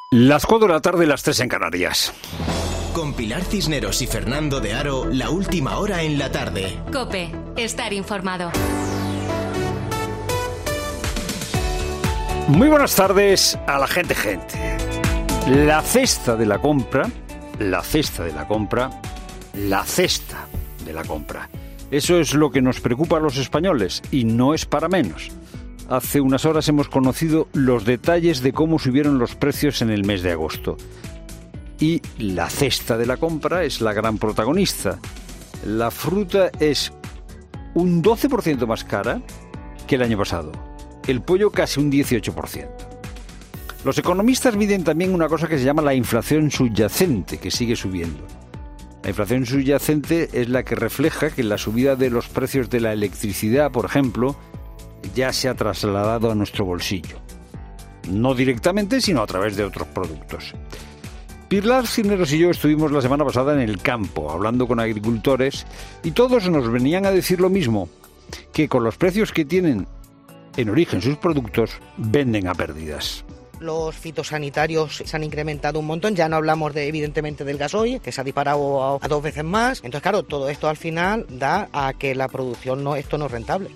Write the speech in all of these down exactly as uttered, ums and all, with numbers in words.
Las cuatro de la tarde, las tres en Canarias. Con Pilar Cisneros y Fernando de Aro, la última hora en la tarde. COPE, estar informado. Muy buenas tardes a la gente, gente. La cesta de la compra, la cesta de la compra, la cesta de la compra. Eso es lo que nos preocupa a los españoles y no es para menos. Hace unas horas hemos conocido los detalles de cómo subieron los precios en el mes de agosto. Y la cesta de la compra es la gran protagonista. La fruta es un doce por ciento más cara que el año pasado. El pollo casi un dieciocho por ciento. Los economistas miden también una cosa que se llama la inflación subyacente, que sigue subiendo. La inflación subyacente es la que refleja que la subida de los precios de la electricidad, por ejemplo, ya se ha trasladado a nuestro bolsillo. No directamente, sino a través de otros productos. Pilar Cisneros y yo estuvimos la semana pasada en el campo, hablando con agricultores, y todos nos venían a decir lo mismo, que con los precios que tienen en origen sus productos, venden a pérdidas. Los fitosanitarios se han incrementado un montón, ya no hablamos de evidentemente del gasoil, que se ha disparado a, a dos veces más. Entonces, claro, todo esto al final da a que la producción no, esto no es rentable.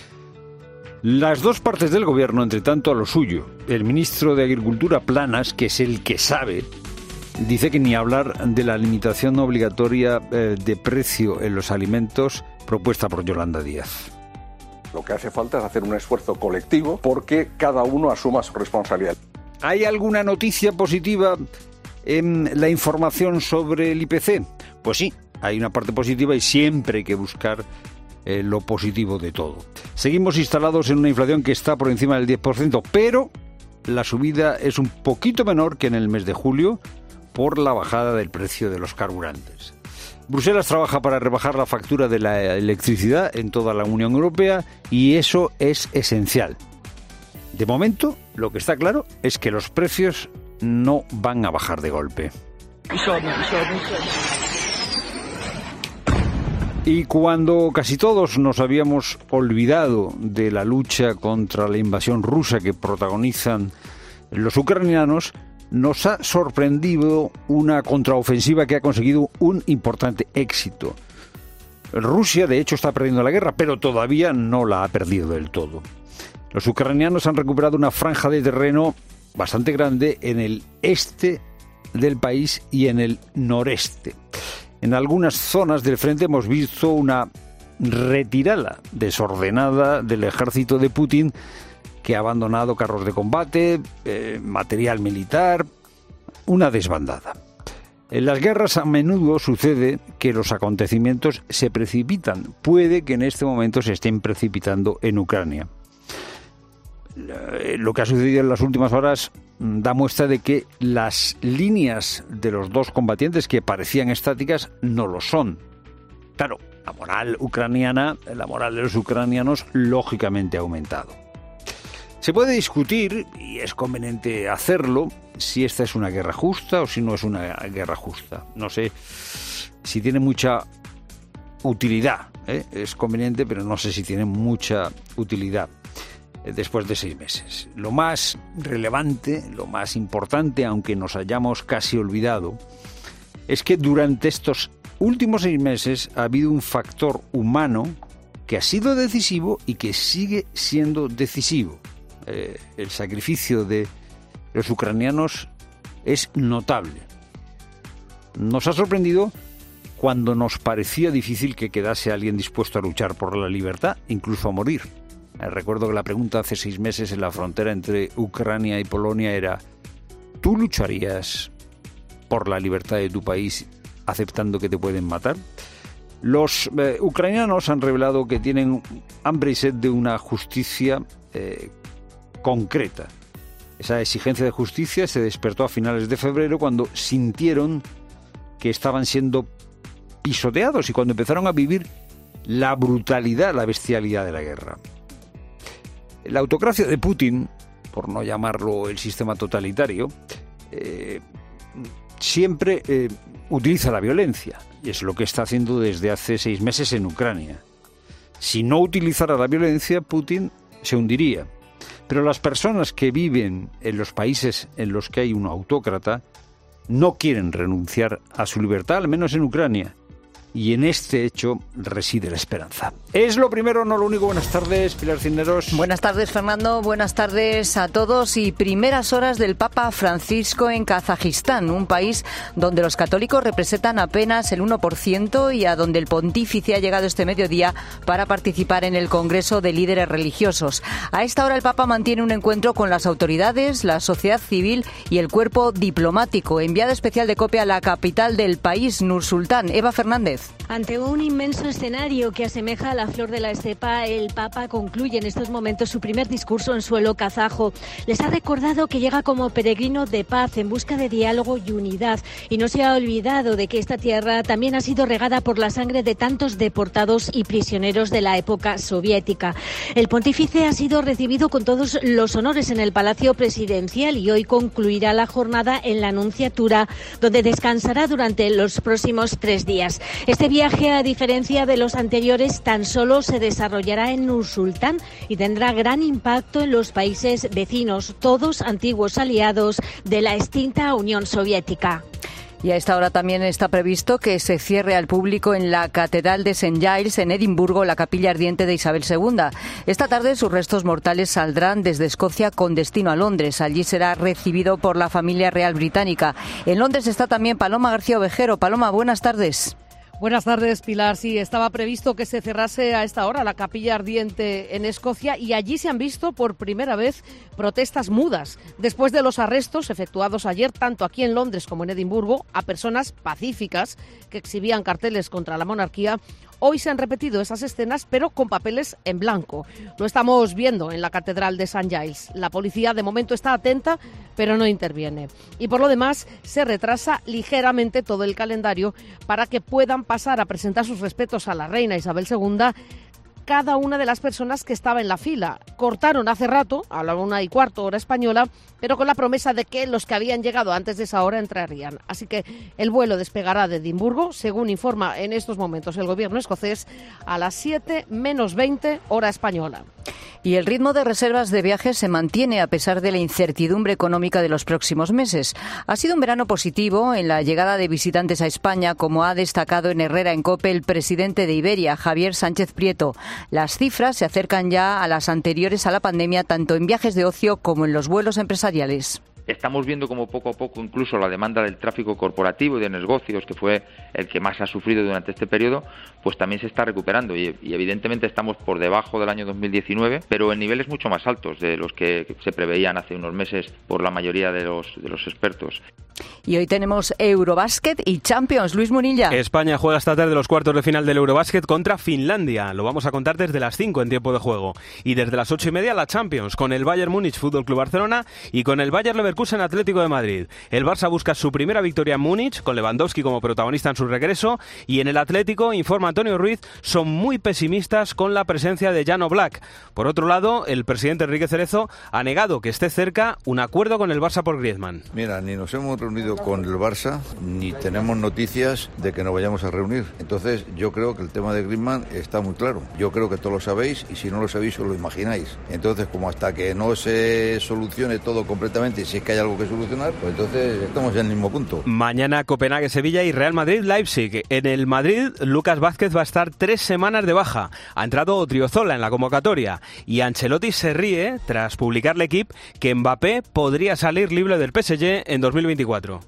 Las dos partes del gobierno, entre tanto, a lo suyo. El ministro de Agricultura, Planas, que es el que sabe, dice que ni hablar de la limitación obligatoria eh, de precio en los alimentos propuesta por Yolanda Díaz. Lo que hace falta es hacer un esfuerzo colectivo porque cada uno asuma su responsabilidad. ¿Hay alguna noticia positiva en la información sobre el I P C? Pues sí, hay una parte positiva y siempre hay que buscar eh, lo positivo de todo. Seguimos instalados en una inflación que está por encima del diez por ciento, pero la subida es un poquito menor que en el mes de julio por la bajada del precio de los carburantes. Bruselas trabaja para rebajar la factura de la electricidad en toda la Unión Europea y eso es esencial. De momento, lo que está claro es que los precios no van a bajar de golpe. Y cuando casi todos nos habíamos olvidado de la lucha contra la invasión rusa que protagonizan los ucranianos, nos ha sorprendido una contraofensiva que ha conseguido un importante éxito. Rusia, de hecho, está perdiendo la guerra, pero todavía no la ha perdido del todo. Los ucranianos han recuperado una franja de terreno bastante grande en el este del país y en el noreste. En algunas zonas del frente hemos visto una retirada desordenada del ejército de Putin, que ha abandonado carros de combate, eh, material militar, una desbandada. En las guerras a menudo sucede que los acontecimientos se precipitan. Puede que en este momento se estén precipitando en Ucrania. Lo que ha sucedido en las últimas horas da muestra de que las líneas de los dos combatientes que parecían estáticas no lo son. Claro, la moral ucraniana, la moral de los ucranianos, lógicamente ha aumentado. Se puede discutir, y es conveniente hacerlo, si esta es una guerra justa o si no es una guerra justa. No sé si tiene mucha utilidad, ¿eh? Es conveniente, pero no sé si tiene mucha utilidad eh, después de seis meses. Lo más relevante, lo más importante, aunque nos hayamos casi olvidado, es que durante estos últimos seis meses ha habido un factor humano que ha sido decisivo y que sigue siendo decisivo. Eh, el sacrificio de los ucranianos es notable. Nos ha sorprendido cuando nos parecía difícil que quedase alguien dispuesto a luchar por la libertad, incluso a morir. Eh, recuerdo que la pregunta hace seis meses en la frontera entre Ucrania y Polonia era: ¿tú lucharías por la libertad de tu país aceptando que te pueden matar? Los eh, ucranianos han revelado que tienen hambre y sed de una justicia eh, concreta. Esa exigencia de justicia se despertó a finales de febrero cuando sintieron que estaban siendo pisoteados y cuando empezaron a vivir la brutalidad, la bestialidad de la guerra. La autocracia de Putin, por no llamarlo el sistema totalitario, eh, siempre eh, utiliza la violencia y es lo que está haciendo desde hace seis meses en Ucrania. Si no utilizara la violencia, Putin se hundiría. Pero las personas que viven en los países en los que hay un autócrata no quieren renunciar a su libertad, al menos en Ucrania. Y en este hecho reside la esperanza. Es lo primero, no lo único. Buenas tardes, Pilar Cisneros. Buenas tardes, Fernando. Buenas tardes a todos. Y primeras horas del Papa Francisco en Kazajistán, un país donde los católicos representan apenas el uno por ciento y a donde el pontífice ha llegado este mediodía para participar en el Congreso de Líderes Religiosos. A esta hora el Papa mantiene un encuentro con las autoridades, la sociedad civil y el cuerpo diplomático. Enviado especial de COPE a la capital del país, Nur-Sultán. Eva Fernández. Ante un inmenso escenario que asemeja a la flor de la estepa, el Papa concluye en estos momentos su primer discurso en suelo kazajo. Les ha recordado que llega como peregrino de paz en busca de diálogo y unidad, y no se ha olvidado de que esta tierra también ha sido regada por la sangre de tantos deportados y prisioneros de la época soviética. El pontífice ha sido recibido con todos los honores en el Palacio Presidencial y hoy concluirá la jornada en la Nunciatura, donde descansará durante los próximos tres días. Este viaje, a diferencia de los anteriores, tan solo se desarrollará en Nur-Sultán y tendrá gran impacto en los países vecinos, todos antiguos aliados de la extinta Unión Soviética. Y a esta hora también está previsto que se cierre al público en la Catedral de Saint Giles, en Edimburgo, la capilla ardiente de Isabel segunda. Esta tarde sus restos mortales saldrán desde Escocia con destino a Londres. Allí será recibido por la familia real británica. En Londres está también Paloma García Ovejero. Paloma, buenas tardes. Buenas tardes, Pilar. Sí, estaba previsto que se cerrase a esta hora la capilla ardiente en Escocia y allí se han visto por primera vez protestas mudas, después de los arrestos efectuados ayer, tanto aquí en Londres como en Edimburgo, a personas pacíficas que exhibían carteles contra la monarquía. Hoy se han repetido esas escenas, pero con papeles en blanco. Lo estamos viendo en la Catedral de Saint Giles. La policía de momento está atenta, pero no interviene. Y por lo demás, se retrasa ligeramente todo el calendario para que puedan pasar a presentar sus respetos a la reina Isabel segunda cada una de las personas que estaba en la fila. Cortaron hace rato, a la una y cuarto hora española, pero con la promesa de que los que habían llegado antes de esa hora entrarían. Así que el vuelo despegará de Edimburgo, según informa en estos momentos el gobierno escocés, a las siete menos veinte hora española. Y el ritmo de reservas de viajes se mantiene a pesar de la incertidumbre económica de los próximos meses. Ha sido un verano positivo en la llegada de visitantes a España, como ha destacado en Herrera en COPE el presidente de Iberia, Javier Sánchez Prieto. Las cifras se acercan ya a las anteriores a la pandemia, tanto en viajes de ocio como en los vuelos empresariales. Estamos viendo como poco a poco incluso la demanda del tráfico corporativo y de negocios, que fue el que más ha sufrido durante este periodo, pues también se está recuperando y, y evidentemente estamos por debajo del año dos mil diecinueve, pero en niveles mucho más altos de los que se preveían hace unos meses por la mayoría de los, de los expertos. Y hoy tenemos Eurobásquet y Champions. Luis Munilla. España juega esta tarde los cuartos de final del Eurobásquet contra Finlandia. Lo vamos a contar desde las cinco en tiempo de juego. Y desde las ocho y media la Champions, con el Bayern Múnich Fútbol Club Barcelona y con el Bayer Leverkusen Atlético de Madrid. El Barça busca su primera victoria en Múnich, con Lewandowski como protagonista en su regreso. Y en el Atlético, informa Antonio Ruiz, son muy pesimistas con la presencia de Jan Oblak. Por otro lado, el presidente Enrique Cerezo ha negado que esté cerca un acuerdo con el Barça por Griezmann. Mira, ni nos hemos reunido con el Barça, ni tenemos noticias de que nos vayamos a reunir. Entonces, yo creo que el tema de Griezmann está muy claro. Yo creo que todos lo sabéis, y si no lo sabéis, os lo imagináis. Entonces, como hasta que no se solucione todo completamente, y si es que hay algo que solucionar, pues entonces estamos en el mismo punto. Mañana Copenhague-Sevilla y Real Madrid-Leipzig. En el Madrid, Lucas Vázquez va a estar tres semanas de baja. Ha entrado Odriozola en la convocatoria. Y Ancelotti se ríe, tras publicar el equipo, que Mbappé podría salir libre del P S G en dos mil veinticuatro.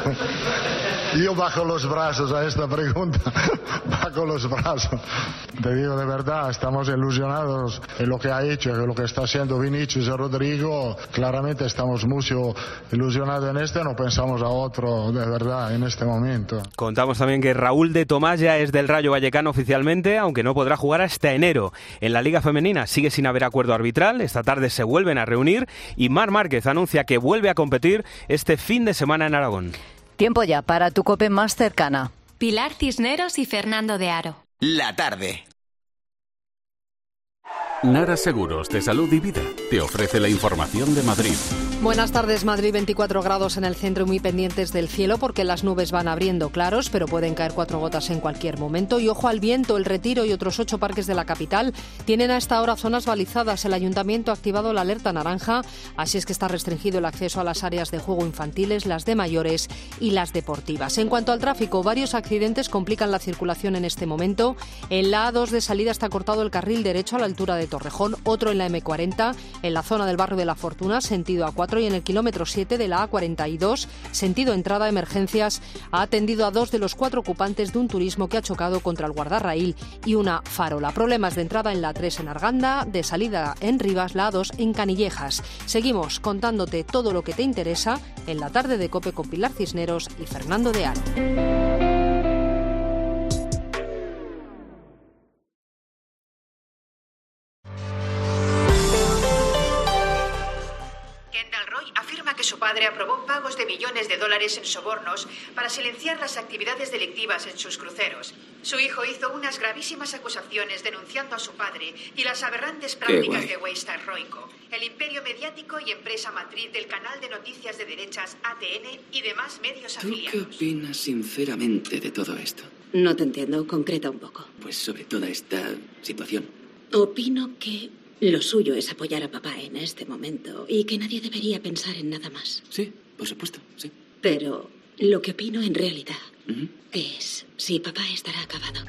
Yo bajo los brazos a esta pregunta, bajo los brazos. Te digo de verdad, estamos ilusionados en lo que ha hecho, en lo que está haciendo Vinicius y Rodrigo. Claramente estamos mucho ilusionados en este, no pensamos a otro de verdad en este momento. Contamos también que Raúl de Tomás ya es del Rayo Vallecano oficialmente, aunque no podrá jugar hasta enero. En la Liga Femenina sigue sin haber acuerdo arbitral, esta tarde se vuelven a reunir y Mar Márquez anuncia que vuelve a competir este fin de semana en Aragón. Tiempo ya para tu COPE más cercana. Pilar Cisneros y Fernando de Aro. La tarde. Nara Seguros de Salud y Vida te ofrece la información de Madrid. Buenas tardes, Madrid, veinticuatro grados en el centro y muy pendientes del cielo porque las nubes van abriendo claros, pero pueden caer cuatro gotas en cualquier momento. Y ojo al viento, El Retiro y otros ocho parques de la capital tienen a esta hora zonas balizadas. El ayuntamiento ha activado la alerta naranja, así es que está restringido el acceso a las áreas de juego infantiles, las de mayores y las deportivas. En cuanto al tráfico, varios accidentes complican la circulación en este momento. En la A dos de salida está cortado el carril derecho a la altura de Torrejón, otro en la eme cuarenta, en la zona del barrio de La Fortuna, sentido A cuatro, y en el kilómetro siete de la A cuarenta y dos, sentido entrada a emergencias, ha atendido a dos de los cuatro ocupantes de un turismo que ha chocado contra el guardarraíl y una farola. Problemas de entrada en la A tres en Arganda, de salida en Rivas, la A dos en Canillejas. Seguimos contándote todo lo que te interesa en la tarde de COPE con Pilar Cisneros y Fernando de Aro. Que su padre aprobó pagos de millones de dólares en sobornos para silenciar las actividades delictivas en sus cruceros. Su hijo hizo unas gravísimas acusaciones denunciando a su padre y las aberrantes prácticas de Waystar Royco, el imperio mediático y empresa matriz del canal de noticias de derechas A T N y demás medios afiliados. ¿Tú qué opinas sinceramente de todo esto? No te entiendo, concreta un poco. Pues sobre toda esta situación. Opino que lo suyo es apoyar a papá en este momento y que nadie debería pensar en nada más. Sí, por supuesto, sí. Pero lo que opino en realidad uh-huh. es si papá estará acabado.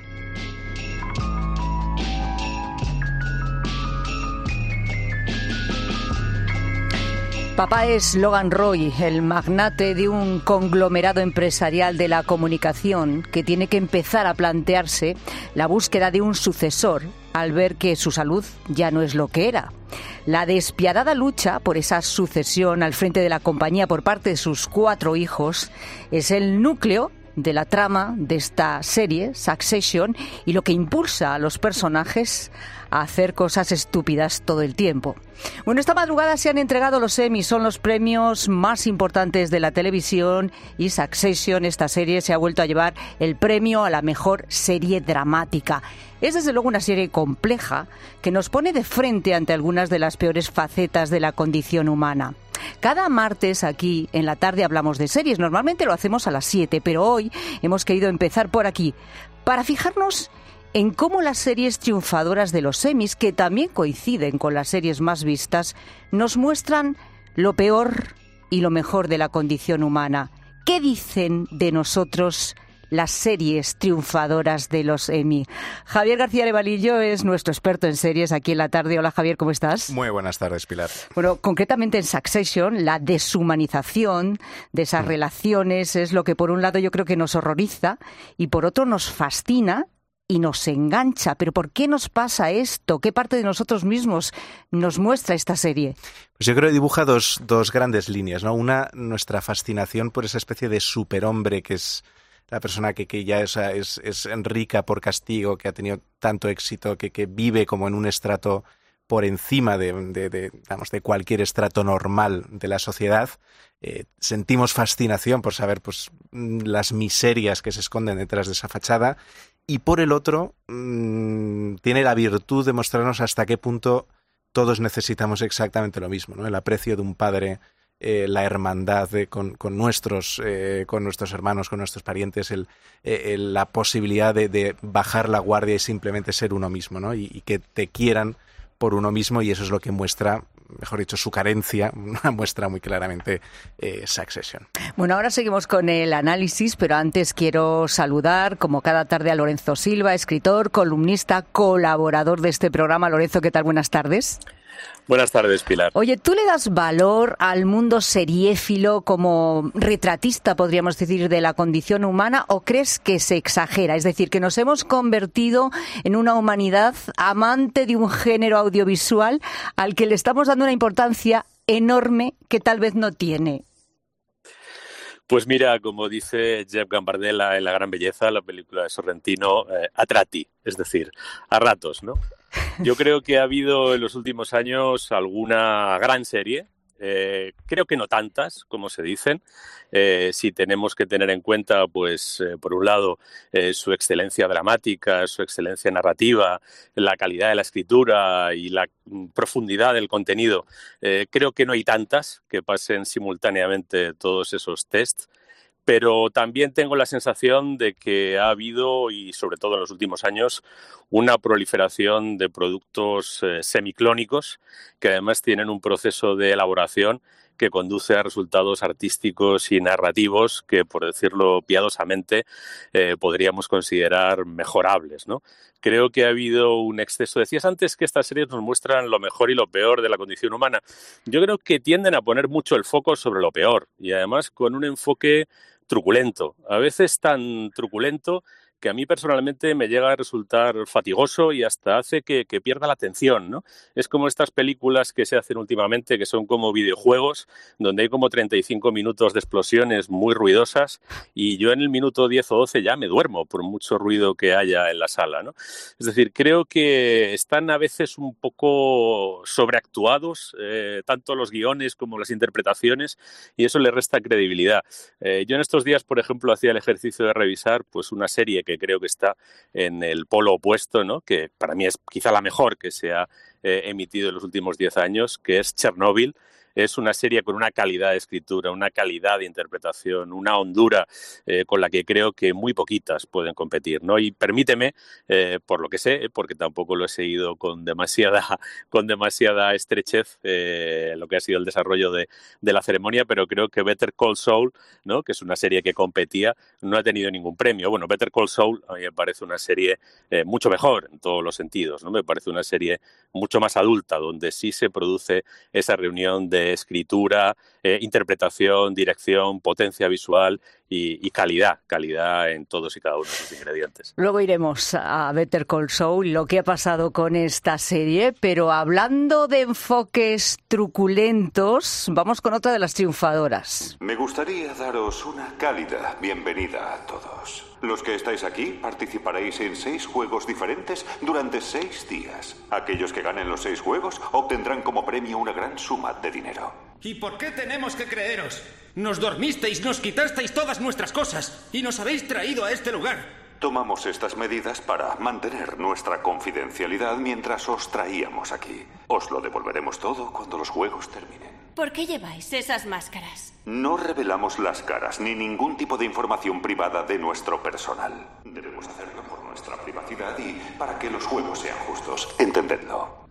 Papá es Logan Roy, el magnate de un conglomerado empresarial de la comunicación que tiene que empezar a plantearse la búsqueda de un sucesor al ver que su salud ya no es lo que era. La despiadada lucha por esa sucesión al frente de la compañía por parte de sus cuatro hijos es el núcleo de la trama de esta serie, Succession, y lo que impulsa a los personajes a hacer cosas estúpidas todo el tiempo. Bueno, esta madrugada se han entregado los Emmy, son los premios más importantes de la televisión, y Succession, esta serie, se ha vuelto a llevar el premio a la mejor serie dramática. Es desde luego una serie compleja que nos pone de frente ante algunas de las peores facetas de la condición humana. Cada martes aquí en la tarde hablamos de series, normalmente lo hacemos a las siete, pero hoy hemos querido empezar por aquí para fijarnos en cómo las series triunfadoras de los Emmys, que también coinciden con las series más vistas, nos muestran lo peor y lo mejor de la condición humana. ¿Qué dicen de nosotros las series triunfadoras de los Emmy? Javier García Levalillo es nuestro experto en series aquí en la tarde. Hola, Javier, ¿cómo estás? Muy buenas tardes, Pilar. Bueno, concretamente en Succession, la deshumanización de esas mm. relaciones es lo que por un lado yo creo que nos horroriza y por otro nos fascina y nos engancha. ¿Pero por qué nos pasa esto? ¿Qué parte de nosotros mismos nos muestra esta serie? Pues yo creo que dibuja dos, dos grandes líneas, ¿no? Una, nuestra fascinación por esa especie de superhombre que es la persona que, que ya es, es, es rica por castigo, que ha tenido tanto éxito, que, que vive como en un estrato por encima de, de, de, digamos, de cualquier estrato normal de la sociedad. Eh, sentimos fascinación por saber pues, las miserias que se esconden detrás de esa fachada. Y por el otro, mmm, tiene la virtud de mostrarnos hasta qué punto todos necesitamos exactamente lo mismo, ¿no? El aprecio de un padre, eh, la hermandad de, con, con, nuestros, eh, con nuestros hermanos, con nuestros parientes, el, eh, el, la posibilidad de, de bajar la guardia y simplemente ser uno mismo, ¿no? Y, y que te quieran por uno mismo, y eso es lo que muestra, mejor dicho, su carencia, una muestra muy claramente eh, Succession. Bueno, ahora seguimos con el análisis, pero antes quiero saludar, como cada tarde, a Lorenzo Silva, escritor, columnista, colaborador de este programa. Lorenzo, ¿qué tal? Buenas tardes. Buenas tardes, Pilar. Oye, ¿tú le das valor al mundo seriéfilo como retratista, podríamos decir, de la condición humana, o crees que se exagera? Es decir, que nos hemos convertido en una humanidad amante de un género audiovisual al que le estamos dando una importancia enorme que tal vez no tiene. Pues mira, como dice Jeff Gambardella en La gran belleza, la película de Sorrentino, eh, a tratti, es decir, a ratos, ¿no? Yo creo que ha habido en los últimos años alguna gran serie Eh, creo que no tantas, como se dicen. Eh, si tenemos que tener en cuenta, pues, eh, por un lado, eh, su excelencia dramática, su excelencia narrativa, la calidad de la escritura y la profundidad del contenido, eh, creo que no hay tantas que pasen simultáneamente todos esos tests. Pero también tengo la sensación de que ha habido, y sobre todo en los últimos años, una proliferación de productos eh, semiclónicos que además tienen un proceso de elaboración que conduce a resultados artísticos y narrativos que, por decirlo piadosamente, eh, podríamos considerar mejorables, ¿no? Creo que ha habido un exceso. Decías antes que estas series nos muestran lo mejor y lo peor de la condición humana. Yo creo que tienden a poner mucho el foco sobre lo peor y además con un enfoque truculento, a veces tan truculento que a mí personalmente me llega a resultar fatigoso y hasta hace que, que pierda la atención, ¿no? Es como estas películas que se hacen últimamente, que son como videojuegos, donde hay como treinta y cinco minutos de explosiones muy ruidosas y yo en el minuto diez o doce ya me duermo por mucho ruido que haya en la sala, ¿no? Es decir, creo que están a veces un poco sobreactuados, eh, tanto los guiones como las interpretaciones, y eso le resta credibilidad. Eh, yo en estos días, por ejemplo, hacía el ejercicio de revisar pues una serie que que creo que está en el polo opuesto, ¿no? Que para mí es quizá la mejor que se ha eh, emitido en los últimos diez años, que es Chernobyl. Es una serie con una calidad de escritura, una calidad de interpretación, una hondura eh, con la que creo que muy poquitas pueden competir, ¿no? Y permíteme, eh, por lo que sé, porque tampoco lo he seguido con demasiada, con demasiada estrechez, eh, lo que ha sido el desarrollo de, de la ceremonia, pero creo que Better Call Saul, ¿no? Que es una serie que competía, no ha tenido ningún premio. Bueno, Better Call Saul a mí me parece una serie eh, mucho mejor en todos los sentidos, ¿no? Me parece una serie mucho más adulta, donde sí se produce esa reunión de escritura, eh, interpretación, dirección, potencia visual y, y calidad, calidad en todos y cada uno de sus ingredientes. Luego iremos a Better Call Saul, lo que ha pasado con esta serie, pero hablando de enfoques truculentos, vamos con otra de las triunfadoras. Me gustaría daros una cálida bienvenida a todos. Los que estáis aquí participaréis en seis juegos diferentes durante seis días. Aquellos que ganen los seis juegos obtendrán como premio una gran suma de dinero. ¿Y por qué tenemos que creeros? Nos dormisteis, nos quitasteis todas nuestras cosas y nos habéis traído a este lugar. Tomamos estas medidas para mantener nuestra confidencialidad mientras os traíamos aquí. Os lo devolveremos todo cuando los juegos terminen. ¿Por qué lleváis esas máscaras? No revelamos las caras ni ningún tipo de información privada de nuestro personal. Debemos hacerlo por nuestra privacidad y para que los juegos sean justos. Entendedlo.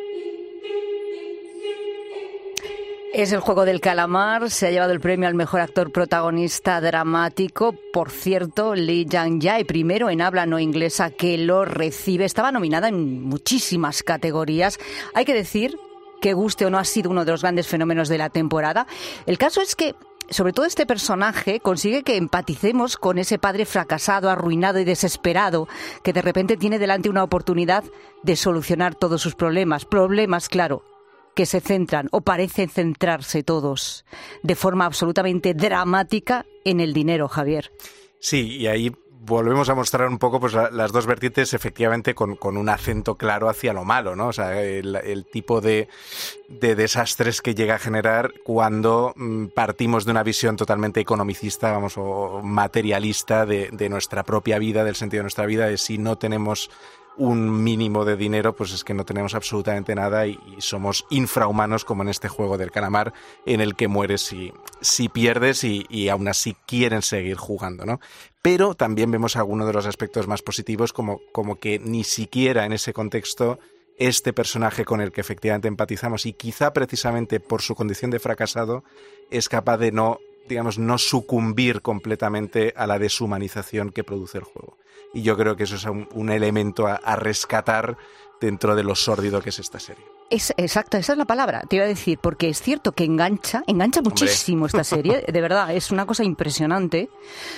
Es el juego del calamar, se ha llevado el premio al mejor actor protagonista dramático. Por cierto, Lee Jang-jae, primero en habla no inglesa que lo recibe. Estaba nominada en muchísimas categorías. Hay que decir que guste o no ha sido uno de los grandes fenómenos de la temporada. El caso es que, sobre todo este personaje, consigue que empaticemos con ese padre fracasado, arruinado y desesperado, que de repente tiene delante una oportunidad de solucionar todos sus problemas. Problemas, claro, que se centran, o parecen centrarse todos, de forma absolutamente dramática en el dinero, Javier. Sí, y ahí volvemos a mostrar un poco pues la, las dos vertientes, efectivamente, con, con un acento claro hacia lo malo, ¿no? O sea, el, el tipo de, de desastres que llega a generar cuando mm, partimos de una visión totalmente economicista, vamos, o materialista de, de nuestra propia vida, del sentido de nuestra vida, de si no tenemos un mínimo de dinero, pues es que no tenemos absolutamente nada y, y somos infrahumanos, como en este juego del calamar, en el que mueres si, si pierdes y, y aún así quieren seguir jugando, ¿no? Pero también vemos algunos de los aspectos más positivos, como, como que ni siquiera en ese contexto este personaje con el que efectivamente empatizamos y quizá precisamente por su condición de fracasado es capaz de no, digamos, no sucumbir completamente a la deshumanización que produce el juego. Y yo creo que eso es un, un elemento a, a rescatar dentro de lo sórdido que es esta serie. Es, exacto, esa es la palabra, te iba a decir, porque es cierto que engancha, engancha muchísimo Hombre. esta serie, de verdad, es una cosa impresionante,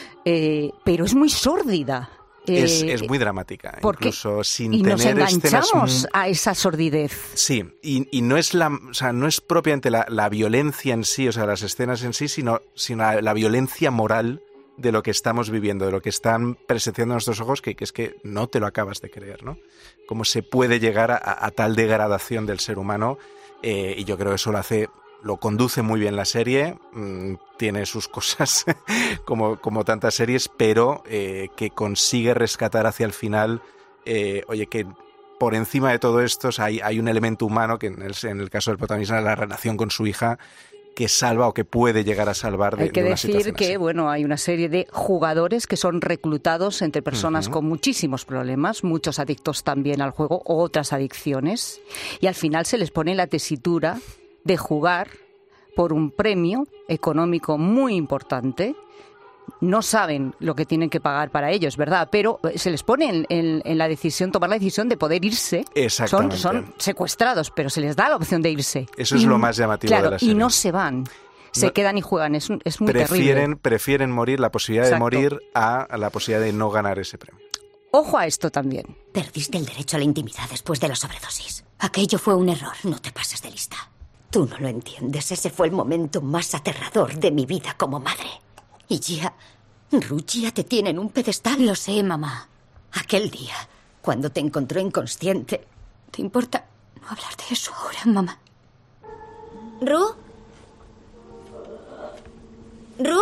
eh, pero es muy sórdida. Eh, es, es muy dramática, incluso sin y tener nos enganchamos escenas... a esa sordidez. Sí, y, y no es la, o sea, no es propiamente la, la violencia en sí, o sea, las escenas en sí, sino, sino la, la violencia moral de lo que estamos viviendo, de lo que están presenciando nuestros ojos, que, que es que no te lo acabas de creer, ¿no? Cómo se puede llegar a, a tal degradación del ser humano, eh, y yo creo que eso lo hace lo conduce muy bien la serie, mmm, tiene sus cosas como, como tantas series, pero eh, que consigue rescatar hacia el final, eh, oye, que por encima de todo esto o sea, hay, hay un elemento humano que en el, en el caso del protagonista, la relación con su hija, que salva o que puede llegar a salvar de, hay que de una decir situación que así. bueno, hay una serie de jugadores que son reclutados entre personas uh-huh. con muchísimos problemas, muchos adictos también al juego o otras adicciones, y al final se les pone la tesitura de jugar por un premio económico muy importante. No saben lo que tienen que pagar para ellos, ¿verdad? Pero se les pone en, en, en la decisión, tomar la decisión de poder irse. Exactamente. Son, son secuestrados, pero se les da la opción de irse. Eso es y, lo más llamativo claro, de la serie. Y no se van, se no, quedan y juegan. Es, es muy prefieren, terrible. Prefieren morir, la posibilidad Exacto. de morir, a, a la posibilidad de no ganar ese premio. Ojo a esto también. Perdiste el derecho a la intimidad después de la sobredosis. Aquello fue un error. No te pases de lista. Tú no lo entiendes. Ese fue el momento más aterrador de mi vida como madre. Y ya... Rugia te tiene en un pedestal. Lo sé, mamá. Aquel día, cuando te encontró inconsciente... ¿Te importa no hablar de eso ahora, mamá? ¿Ru? ¿Ru?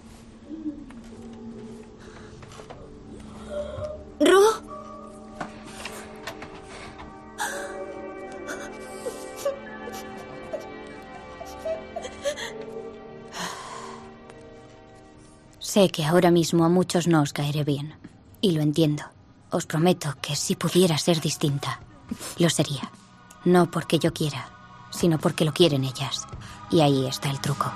¿Ru? Sé que ahora mismo a muchos no os caeré bien. Y lo entiendo. Os prometo que si pudiera ser distinta, lo sería. No porque yo quiera, sino porque lo quieren ellas. Y ahí está el truco.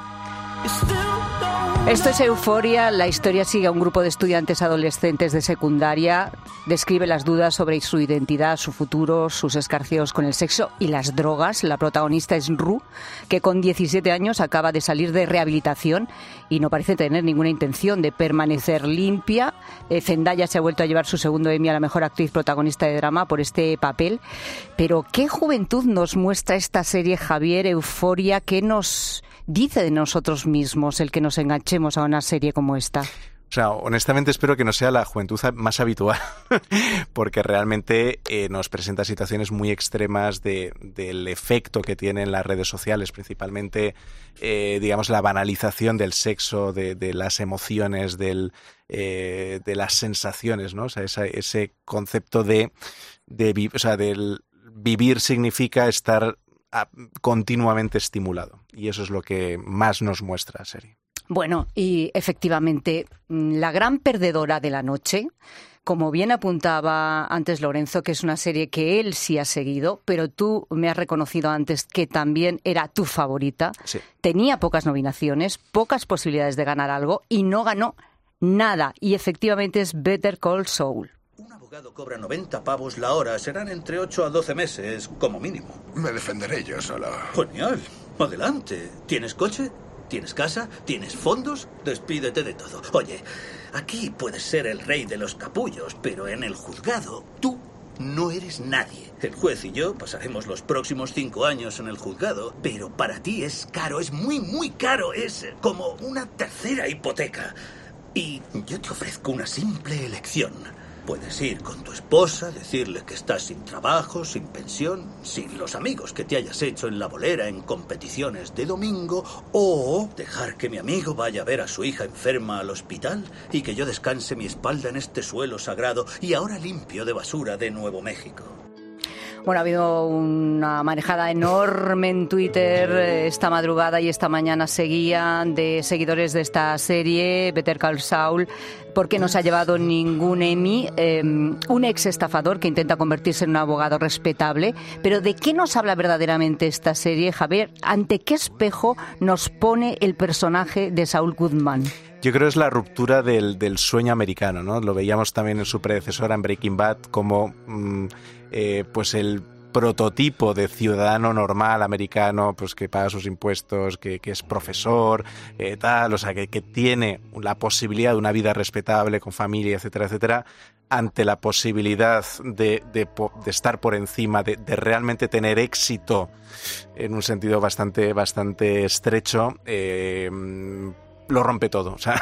Esto es Euforia. La historia sigue a un grupo de estudiantes adolescentes de secundaria. Describe las dudas sobre su identidad, su futuro, sus escarceos con el sexo y las drogas. La protagonista es Ru, que con diecisiete años acaba de salir de rehabilitación y no parece tener ninguna intención de permanecer limpia. Eh, Zendaya se ha vuelto a llevar su segundo Emmy a la mejor actriz protagonista de drama por este papel. Pero ¿qué juventud nos muestra esta serie, Javier? Euforia, ¿qué nos dice de nosotros mismos el que nos enganchemos a una serie como esta? O sea, honestamente espero que no sea la juventud más habitual, porque realmente eh, nos presenta situaciones muy extremas de, del efecto que tienen las redes sociales, principalmente, eh, digamos, la banalización del sexo, de, de las emociones, del, eh, de las sensaciones, ¿no? O sea, esa, ese concepto de, de, o sea, del vivir significa estar a, continuamente estimulado, y eso es lo que más nos muestra la serie. Bueno, y efectivamente, la gran perdedora de la noche, como bien apuntaba antes Lorenzo, que es una serie que él sí ha seguido, pero tú me has reconocido antes que también era tu favorita. Sí. Tenía pocas nominaciones, pocas posibilidades de ganar algo y no ganó nada. Y efectivamente es Better Call Saul. Un abogado cobra noventa pavos la hora. Serán entre ocho a doce meses, como mínimo. Me defenderé yo solo. Genial. Adelante. ¿Tienes coche? ¿Tienes casa? ¿Tienes fondos? Despídete de todo. Oye, aquí puedes ser el rey de los capullos, pero en el juzgado tú no eres nadie. El juez y yo pasaremos los próximos cinco años en el juzgado, pero para ti es caro, es muy, muy caro. Es como una tercera hipoteca. Y yo te ofrezco una simple elección. Puedes ir con tu esposa, decirle que estás sin trabajo, sin pensión, sin los amigos que te hayas hecho en la bolera en competiciones de domingo, o dejar que mi amigo vaya a ver a su hija enferma al hospital y que yo descanse mi espalda en este suelo sagrado y ahora limpio de basura de Nuevo México. Bueno, ha habido una marejada enorme en Twitter esta madrugada y esta mañana seguían de seguidores de esta serie, Better Call Saul, porque no se ha llevado ningún Emmy, eh, un ex estafador que intenta convertirse en un abogado respetable. Pero ¿de qué nos habla verdaderamente esta serie, Javier? ¿Ante qué espejo nos pone el personaje de Saul Goodman? Yo creo que es la ruptura del, del sueño americano, ¿no? Lo veíamos también en su predecesora, en Breaking Bad, como mmm, eh, pues el prototipo de ciudadano normal americano, pues que paga sus impuestos, que, que es profesor, eh, tal, o sea, que, que tiene la posibilidad de una vida respetable, con familia, etcétera, etcétera, ante la posibilidad de, de, de estar por encima, de, de realmente tener éxito en un sentido bastante, bastante estrecho, eh, lo rompe todo. O sea,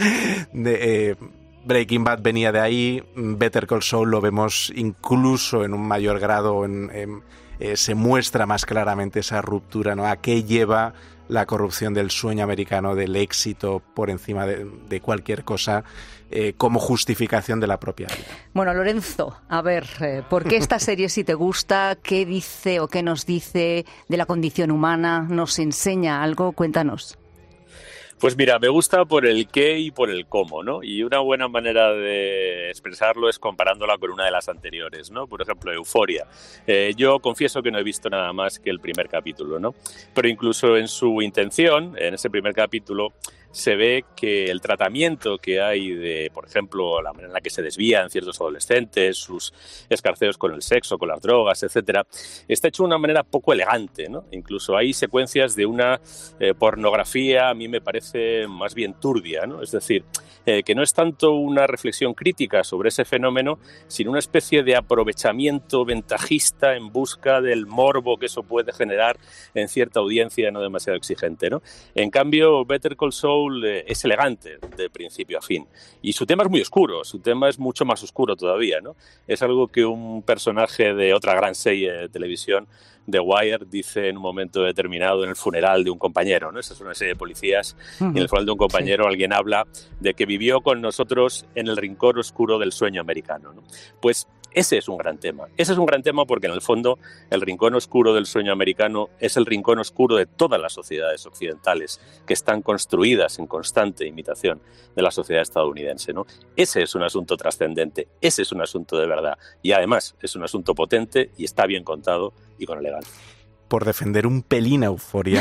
de, eh, Breaking Bad venía de ahí, Better Call Saul lo vemos incluso en un mayor grado en, en, eh, se muestra más claramente esa ruptura, ¿no? ¿A qué lleva la corrupción del sueño americano, del éxito por encima de, de cualquier cosa, eh, como justificación de la propia vida? Bueno, Lorenzo, a ver, eh, ¿por qué esta serie si te gusta? ¿Qué dice o qué nos dice de la condición humana? ¿Nos enseña algo? Cuéntanos. Pues mira, me gusta por el qué y por el cómo, ¿no? Y una buena manera de expresarlo es comparándola con una de las anteriores, ¿no? Por ejemplo, Euphoria. Eh, yo confieso que no he visto nada más que el primer capítulo, ¿no? Pero incluso en su intención, en ese primer capítulo, se ve que el tratamiento que hay de, por ejemplo, la manera en la que se desvían ciertos adolescentes, sus escarceos con el sexo, con las drogas, etcétera, está hecho de una manera poco elegante, ¿no? Incluso hay secuencias de una eh, pornografía, a mí me parece más bien turbia, ¿no? Es decir, eh, que no es tanto una reflexión crítica sobre ese fenómeno, sino una especie de aprovechamiento ventajista en busca del morbo que eso puede generar en cierta audiencia no demasiado exigente, ¿no? En cambio, Better Call Saul es elegante de principio a fin y su tema es muy oscuro, su tema es mucho más oscuro todavía, ¿no? Es algo que un personaje de otra gran serie de televisión, The Wire, dice en un momento determinado en el funeral de un compañero, ¿no? Esa es una serie de policías uh-huh. y en el funeral de un compañero sí. alguien habla de que vivió con nosotros en el rincón oscuro del sueño americano, ¿no? Pues ese es un gran tema. Ese es un gran tema porque en el fondo el rincón oscuro del sueño americano es el rincón oscuro de todas las sociedades occidentales que están construidas en constante imitación de la sociedad estadounidense, ¿no? Ese es un asunto trascendente, ese es un asunto de verdad y además es un asunto potente y está bien contado y con elegancia. Por defender un pelín a Euphoria,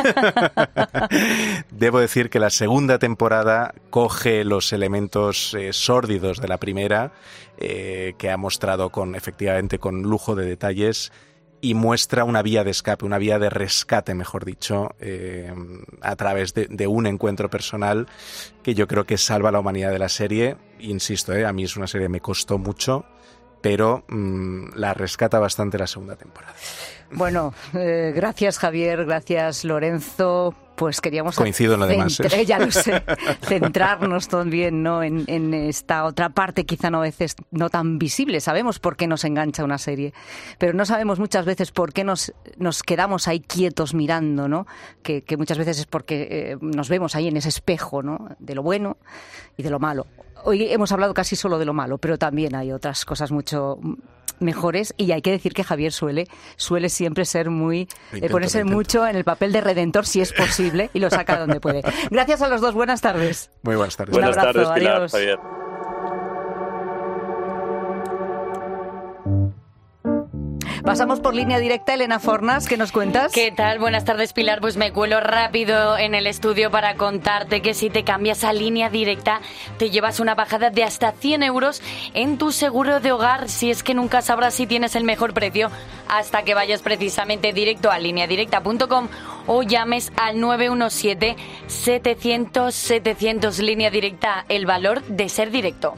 debo decir que la segunda temporada coge los elementos eh, sórdidos de la primera, eh, que ha mostrado con efectivamente con lujo de detalles, y muestra una vía de escape, una vía de rescate, mejor dicho, eh, a través de, de un encuentro personal que yo creo que salva a la humanidad de la serie. Insisto, eh, a mí es una serie que me costó mucho, pero mmm, la rescata bastante la segunda temporada. Bueno, eh, gracias Javier, gracias Lorenzo. Pues queríamos coincido en lo demás, ¿eh? Ya lo sé, centrarnos también, ¿no? en, en esta otra parte quizá no a veces no tan visible. Sabemos por qué nos engancha una serie, pero no sabemos muchas veces por qué nos, nos quedamos ahí quietos mirando, ¿no? Que, que muchas veces es porque eh, nos vemos ahí en ese espejo, ¿no? De lo bueno y de lo malo. Hoy hemos hablado casi solo de lo malo, pero también hay otras cosas mucho mejores, y hay que decir que Javier suele suele siempre ser muy intento, ponerse intento. mucho en el papel de redentor si es posible y lo saca donde puede. Gracias a los dos, buenas tardes. Muy buenas tardes. Un buenas abrazo, tardes, Pilar, adiós. Javier. Pasamos por línea directa. Elena Fornas, ¿qué nos cuentas? ¿Qué tal? Buenas tardes, Pilar. Pues me cuelo rápido en el estudio para contarte que si te cambias a línea directa te llevas una bajada de hasta cien euros en tu seguro de hogar, si es que nunca sabrás si tienes el mejor precio hasta que vayas precisamente directo a línea directa punto com o llames al nueve uno siete, setecientos, setecientos. Línea Directa, el valor de ser directo.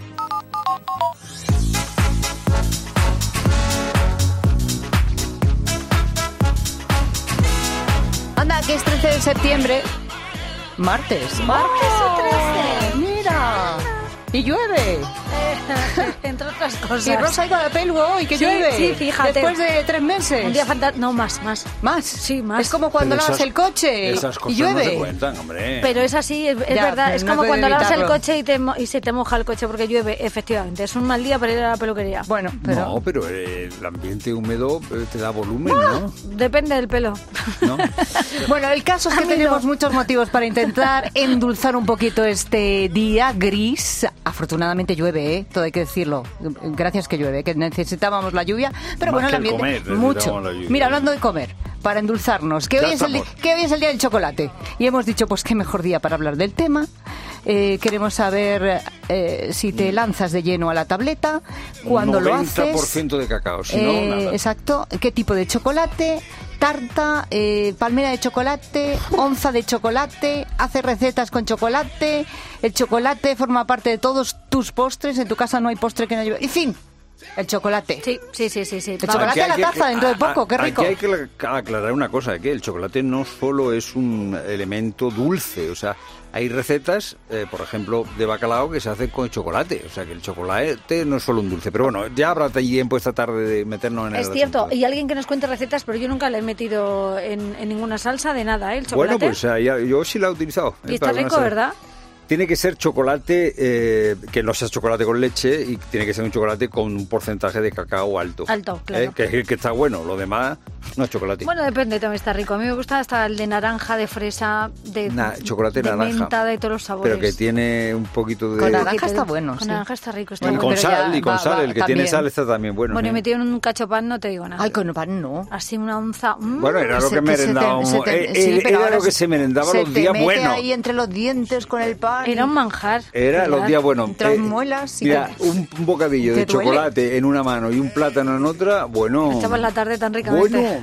Anda, que es trece de septiembre. Martes. Martes ¡Oh! trece. Mira. Y llueve. Entre otras cosas. Y Rosa ha ido a la pelu hoy, que sí, llueve. Sí, fíjate. Después de tres meses. Un día fantástico. No, más, más. ¿Más? Sí, más. Es como cuando Pero lavas esas, el coche esas cosas y llueve. no se cuentan, hombre. Pero es así, es, es ya, verdad. Es no como cuando lavas evitarlo. el coche y, te, y se te moja el coche porque llueve, efectivamente. Es un mal día para ir a la peluquería. Bueno, pero... No, pero el ambiente húmedo te da volumen, ¿no? Depende del pelo. ¿No? Bueno, el caso es que tenemos no. muchos motivos para intentar endulzar un poquito este día gris. Afortunadamente llueve, ¿eh? Todo hay que decirlo. Gracias que llueve, que necesitábamos la lluvia. Pero Más bueno, el ambiente... Comer, mucho. Mira, hablando de comer, para endulzarnos, que hoy, es el, que hoy es el día del chocolate. Y hemos dicho, pues qué mejor día para hablar del tema. Eh, queremos saber eh, si te lanzas de lleno a la tableta, cuándo lo haces. noventa por ciento de cacao, si no, eh, nada. Exacto. ¿Qué tipo de chocolate? Tarta, eh, palmera de chocolate, onza de chocolate, hace recetas con chocolate, el chocolate forma parte de todos tus postres, en tu casa no hay postre que no lleve... En fin, El chocolate. Sí, sí, sí, sí. sí. El chocolate a la taza dentro de poco, qué rico. Aquí hay que aclarar una cosa, que el chocolate no solo es un elemento dulce, o sea, hay recetas, eh, por ejemplo, de bacalao que se hacen con chocolate, o sea, que el chocolate no es solo un dulce, pero bueno, ya habrá tiempo esta tarde de meternos en el Es cierto, asunto. y alguien que nos cuente recetas, pero yo nunca le he metido en, en ninguna salsa de nada, ¿eh? El Bueno, chocolate. pues eh, yo sí la he utilizado. Y eh, está para rico, algunas- ¿verdad? Tiene que ser chocolate, eh, que no sea chocolate con leche, y tiene que ser un chocolate con un porcentaje de cacao alto. Alto, claro. Eh, que es el que está bueno, lo demás no es chocolate. Bueno, depende, también está rico. A mí me gusta hasta el de naranja, de fresa, de, Na- chocolate de naranja. menta, de todos los sabores. Pero que tiene un poquito de... Con naranja está bueno, Con sí. naranja está rico. Está Y bueno. con pero sal, ya y con va- sal, va- el que también. tiene sal está también bueno. Bueno, y ¿eh? metido en un cachopán no te digo nada. Ay, con pan no. Así una onza. mm. Bueno, era lo Se- que que se te- merendábamos. se te- eh, sí, era pero ahora lo que se- se merendaba se los te días mete buenos. ahí entre los dientes con el pan. Era un manjar. Era los días buenos. Entre Eh, muelas y mira, te- un, un bocadillo ¿te de duele? chocolate en una mano y un plátano en otra, bueno... Echabas la tarde tan ricamente. Bueno.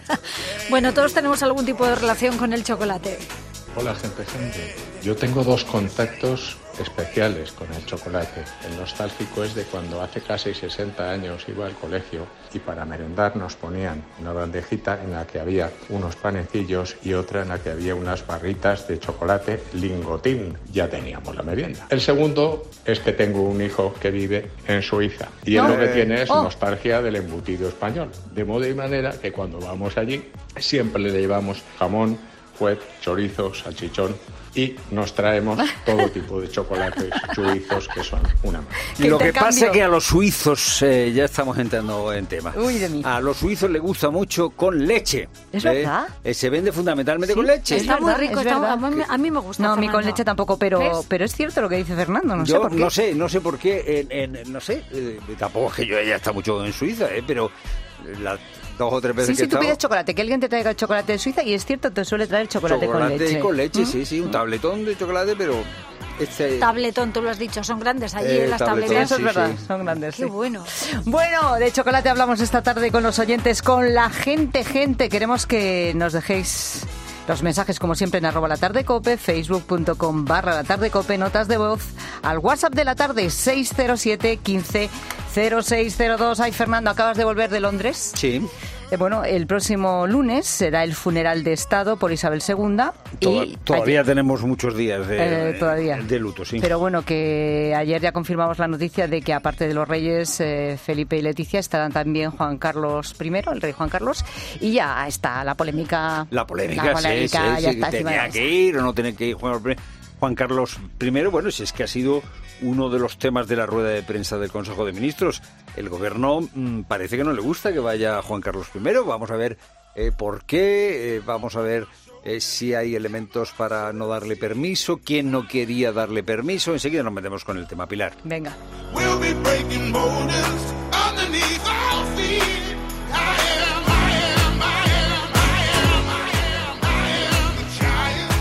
Bueno, todos tenemos algún tipo de relación con el chocolate. Hola, gente, gente. Yo tengo dos contactos especiales con el chocolate. El nostálgico es de cuando hace casi sesenta años iba al colegio y para merendar nos ponían una bandejita en la que había unos panecillos y otra en la que había unas barritas de chocolate lingotín. Ya teníamos la merienda. El segundo es que tengo un hijo que vive en Suiza y él ¿No? lo que tiene es Oh. nostalgia del embutido español. De modo y manera que cuando vamos allí siempre le llevamos jamón, fuet, chorizo, salchichón y nos traemos todo tipo de chocolates suizos que son una maravilla. Y lo que intercambio. pasa es que a los suizos, eh, ya estamos entrando en tema, Uy, de mí. a los suizos les gusta mucho con leche. ¿Es ¿eh? verdad? Eh, se vende fundamentalmente Sí, con leche. es Está muy verdad, rico. es está- verdad. a, mí, a mí me gusta. No, a mí con Fernando. leche tampoco, pero, ¿Ves? pero es cierto lo que dice Fernando, no sé Yo por qué. no sé, no sé por qué, en, en- no sé, eh, tampoco es que yo haya estado mucho en Suiza, eh, pero las dos o tres veces Sí, que si he tú estado... pides chocolate, que alguien te traiga el chocolate de Suiza y es cierto, te suele traer chocolate, chocolate con leche. ¿Mm? sí, sí, un tabletón de chocolate, pero este... Tabletón, tú lo has dicho, son grandes allí Eh, en las tabletón, Sí, tabletas. eso sí, es verdad, sí. son grandes. Qué sí. bueno. Bueno, de chocolate hablamos esta tarde con los oyentes, con la gente, gente. Queremos que nos dejéis los mensajes, como siempre, en arroba la tarde cope, facebook.com barra la tarde cope, notas de voz, al WhatsApp de la tarde, seis cero siete, quince, cero seis cero dos. Ay, Fernando, ¿acabas de volver de Londres? Sí. Eh, bueno, el próximo lunes será el funeral de Estado por Isabel segunda. Toda- y todavía tenemos muchos días de, Eh, todavía. de luto, sí. Pero bueno, que ayer ya confirmamos la noticia de que aparte de los reyes, eh, Felipe y Leticia, estarán también Juan Carlos primero, el rey Juan Carlos, y ya está la polémica. La polémica, la sí, polémica sí, ya sí, está encima de la tenía mesa. que ir o no tenía que ir Juan, Juan Carlos primero. Bueno, si es que ha sido uno de los temas de la rueda de prensa del Consejo de Ministros. El gobierno mmm, parece que no le gusta que vaya Juan Carlos primero. Vamos a ver eh, por qué, eh, vamos a ver eh, si hay elementos para no darle permiso, quién no quería darle permiso. Enseguida nos metemos con el tema, Pilar. Venga. We'll be breaking boulders underneath our feet. I am, I am, I am, I am, I am, I am the giant.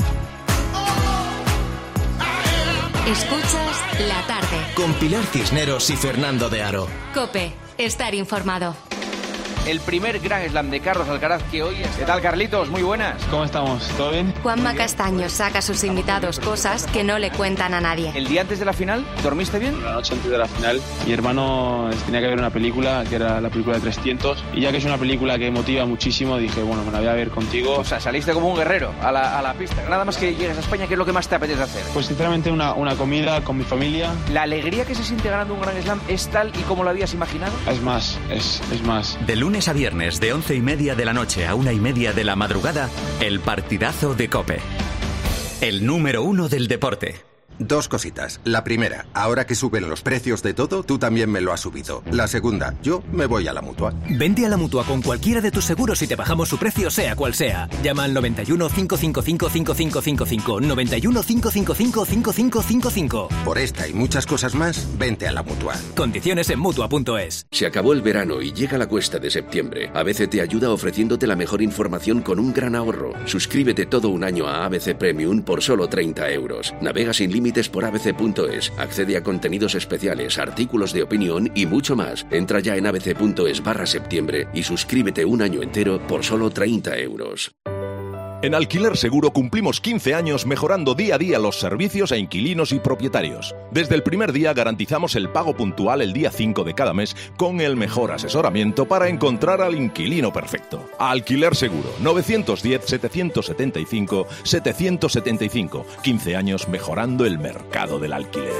Oh, I am. Escuchas la tarde. Con Pilar Cisneros y Fernando de Aro. Cope, estar informado. El primer Grand Slam de Carlos Alcaraz que hoy es... ¿Qué tal, Carlitos? Muy buenas. ¿Cómo estamos? ¿Todo bien? Juanma Castaño saca a sus invitados cosas que no le cuentan a nadie. ¿El día antes de la final dormiste bien? La noche antes de la final, mi hermano tenía que ver una película, que era la película de trescientos, y ya que es una película que motiva muchísimo, dije, bueno, me la voy a ver contigo. O sea, saliste como un guerrero a la, a la pista. Nada más que llegues a España, ¿qué es lo que más te apetece hacer? Pues sinceramente una, una comida con mi familia. ¿La alegría que se siente ganando un Grand Slam es tal y como lo habías imaginado? Es más, es, es más. De lunes a viernes, de once y media de la noche a una y media de la madrugada, el partidazo de COPE. El número uno del deporte. Dos cositas. La primera, ahora que suben los precios de todo, tú también me lo has subido. La segunda, yo me voy a la Mutua. Vente a la Mutua con cualquiera de tus seguros y te bajamos su precio sea cual sea. Llama al noventa y uno, cinco cinco cinco, cinco cinco cinco cinco, noventa y uno, cinco cinco cinco, cinco cinco cinco cinco. Por esta y muchas cosas más, vente a la Mutua. Condiciones en Mutua punto es. Se acabó el verano y llega la cuesta de septiembre. A B C te ayuda ofreciéndote la mejor información con un gran ahorro. Suscríbete todo un año a A B C Premium por solo treinta euros. Navega sin límites por a b c punto es. Accede a contenidos especiales, artículos de opinión y mucho más. Entra ya en abc punto es barra septiembre y suscríbete un año entero por solo treinta euros. En Alquiler Seguro cumplimos quince años mejorando día a día los servicios a inquilinos y propietarios. Desde el primer día garantizamos el pago puntual el día cinco de cada mes con el mejor asesoramiento para encontrar al inquilino perfecto. Alquiler Seguro, nueve uno cero, siete siete cinco, siete siete cinco. quince años mejorando el mercado del alquiler.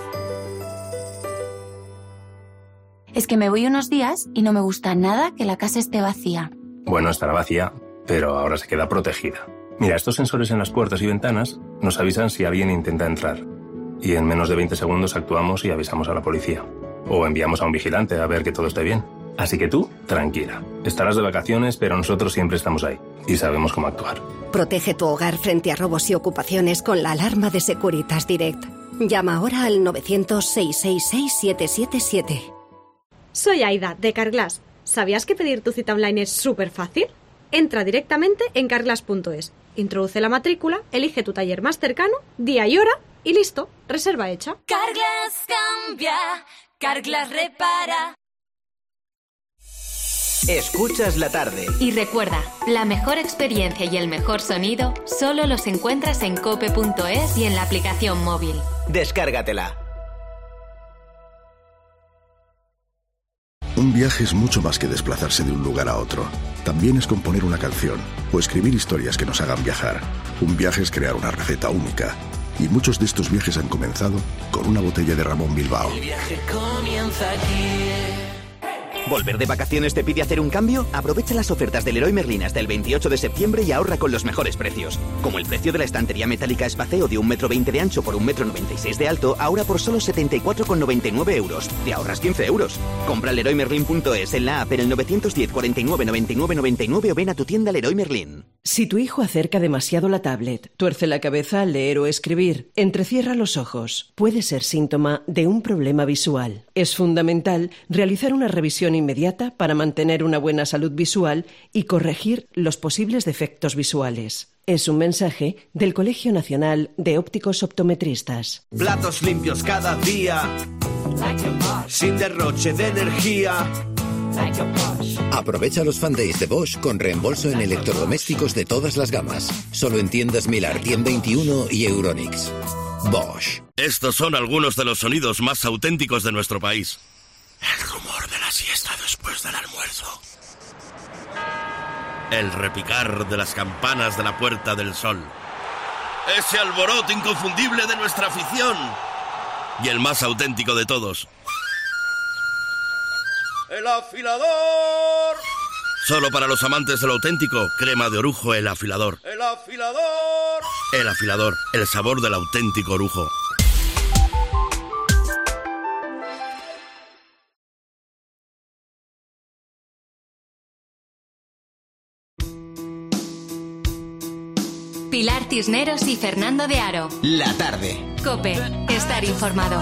Es que me voy unos días y no me gusta nada que la casa esté vacía. Bueno, estará vacía, pero ahora se queda protegida. Mira, estos sensores en las puertas y ventanas nos avisan si alguien intenta entrar. Y en menos de veinte segundos actuamos y avisamos a la policía. O enviamos a un vigilante a ver que todo esté bien. Así que tú, tranquila. Estarás de vacaciones, pero nosotros siempre estamos ahí. Y sabemos cómo actuar. Protege tu hogar frente a robos y ocupaciones con la alarma de Securitas Direct. Llama ahora al novecientos, seiscientos sesenta y seis, siete siete siete. Soy Aida, de Carglass. ¿Sabías que pedir tu cita online es súper fácil? Entra directamente en carglass punto es, introduce la matrícula, elige tu taller más cercano, día y hora y listo, reserva hecha. Carglass cambia, Carglass repara. Escuchas la tarde. Y recuerda, la mejor experiencia y el mejor sonido solo los encuentras en cope punto es y en la aplicación móvil. Descárgatela. Un viaje es mucho más que desplazarse de un lugar a otro. También es componer una canción o escribir historias que nos hagan viajar. Un viaje es crear una receta única. Y muchos de estos viajes han comenzado con una botella de Ramón Bilbao. El viaje comienza aquí. ¿Volver de vacaciones te pide hacer un cambio? Aprovecha las ofertas del Leroy Merlin hasta el veintiocho de septiembre y ahorra con los mejores precios. Como el precio de la estantería metálica Espaceo de un metro veinte de ancho por un metro noventa y seis de alto, ahora por solo setenta y cuatro con noventa y nueve euros. Te ahorras quince euros. Compra leroy merlin punto es en la app en el novecientos diez, cuarenta y nueve, noventa y nueve, noventa y nueve o ven a tu tienda Leroy Merlin. Si tu hijo acerca demasiado la tablet, tuerce la cabeza al leer o escribir, entrecierra los ojos, puede ser síntoma de un problema visual. Es fundamental realizar una revisión inmediata para mantener una buena salud visual y corregir los posibles defectos visuales. Es un mensaje del Colegio Nacional de Ópticos Optometristas. Platos limpios cada día, sin derroche de energía. Aprovecha los Fan Days de Bosch con reembolso en electrodomésticos de todas las gamas. Solo en tiendas Milar, Cien veintiuno y Euronix. Bosch. Estos son algunos de los sonidos más auténticos de nuestro país. El rumor de la siesta después del almuerzo. El repicar de las campanas de la Puerta del Sol. Ese alboroto inconfundible de nuestra afición. Y el más auténtico de todos. ¡El afilador! Solo para los amantes de lo auténtico, crema de orujo El Afilador. ¡El afilador! El Afilador, el sabor del auténtico orujo. Pilar Cisneros y Fernando de Aro. La tarde. COPE, estar informado.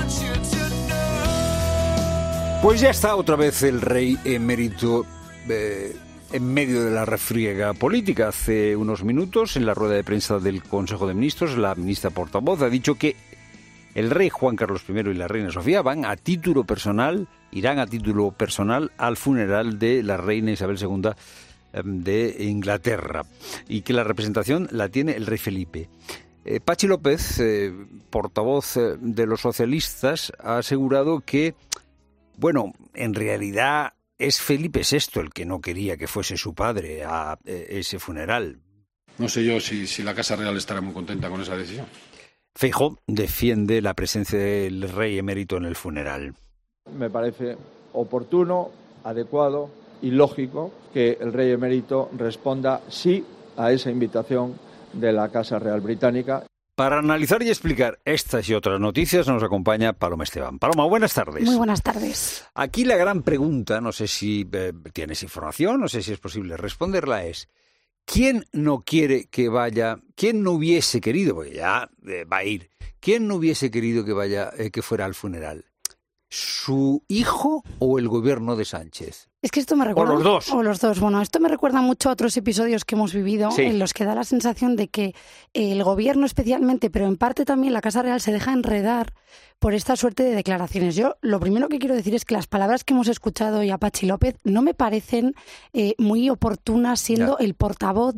Pues ya está otra vez el rey emérito eh, en medio de la refriega política. Hace unos minutos, en la rueda de prensa del Consejo de Ministros, la ministra portavoz ha dicho que el rey Juan Carlos primero y la reina Sofía van a título personal, irán a título personal al funeral de la reina Isabel segunda de Inglaterra y que la representación la tiene el rey Felipe. Eh, Pachi López, eh, portavoz eh, de los socialistas, ha asegurado que bueno, en realidad es Felipe sexto el que no quería que fuese su padre a eh, ese funeral. No sé yo si, si la Casa Real estará muy contenta con esa decisión. Feijóo defiende la presencia del rey emérito en el funeral. Me parece oportuno, adecuado y lógico que el rey emérito responda sí a esa invitación de la Casa Real Británica. Para analizar y explicar estas y otras noticias nos acompaña Paloma Esteban. Paloma, buenas tardes. Muy buenas tardes. Aquí la gran pregunta, no sé si eh, tienes información, no sé si es posible responderla, es ¿quién no quiere que vaya, quién no hubiese querido, porque ya eh, va a ir, quién no hubiese querido que vaya, eh, que fuera al funeral? ¿Su hijo o el gobierno de Sánchez? Es que esto me recuerda... O los dos. O los dos. Bueno, esto me recuerda mucho a otros episodios que hemos vivido, sí, en los que da la sensación de que el gobierno especialmente, pero en parte también la Casa Real, se deja enredar por esta suerte de declaraciones. Yo lo primero que quiero decir es que las palabras que hemos escuchado hoy a Pachi López no me parecen eh, muy oportunas siendo ya. el portavoz del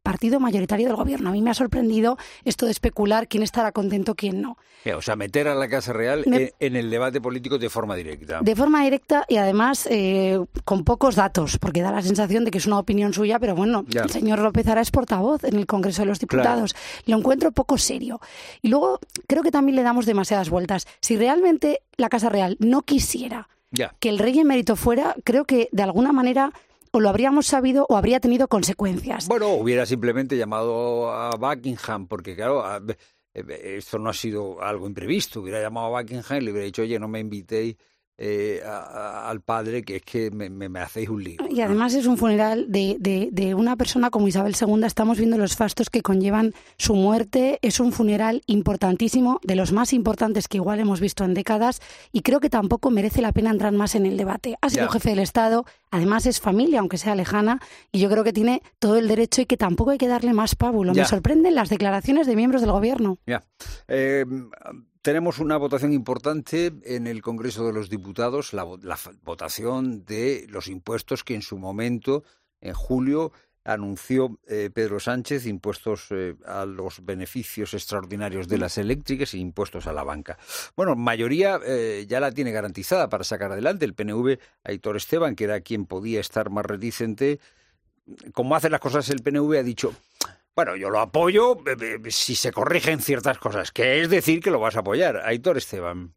partido mayoritario del gobierno. A mí me ha sorprendido esto de especular quién estará contento, quién no. O sea, meter a la Casa Real me... en el debate político de forma directa. De forma directa y además eh, con pocos datos, porque da la sensación de que es una opinión suya, pero bueno, ya. El señor López Ara es portavoz en el Congreso de los Diputados. Claro. Lo encuentro poco serio. Y luego creo que también le damos demasiadas vueltas. Si realmente la Casa Real no quisiera ya. que el rey emérito fuera, creo que de alguna manera o lo habríamos sabido o habría tenido consecuencias. Bueno, hubiera simplemente llamado a Buckingham, porque claro, a, esto no ha sido algo imprevisto. Hubiera llamado a Buckingham y le hubiera dicho, oye, no me invitéis Eh, a, a, al padre, que es que me, me, me hacéis un lío. Y además es un funeral de, de, de una persona como Isabel segunda. Estamos viendo los fastos que conllevan su muerte. Es un funeral importantísimo, de los más importantes que igual hemos visto en décadas, y creo que tampoco merece la pena entrar más en el debate. Ha sido ya. jefe del Estado, además es familia, aunque sea lejana, y yo creo que tiene todo el derecho y que tampoco hay que darle más pábulo. Ya. Me sorprenden las declaraciones de miembros del gobierno. Ya. Eh... Tenemos una votación importante en el Congreso de los Diputados, la, la votación de los impuestos que en su momento, en julio, anunció eh, Pedro Sánchez, impuestos eh, a los beneficios extraordinarios de las eléctricas e impuestos a la banca. Bueno, mayoría eh, ya la tiene garantizada para sacar adelante. El P N V, Aitor Esteban, que era quien podía estar más reticente, como hace las cosas el P N V, ha dicho... Bueno, yo lo apoyo eh, eh, si se corrigen ciertas cosas, que es decir que lo vas a apoyar. Aitor Esteban.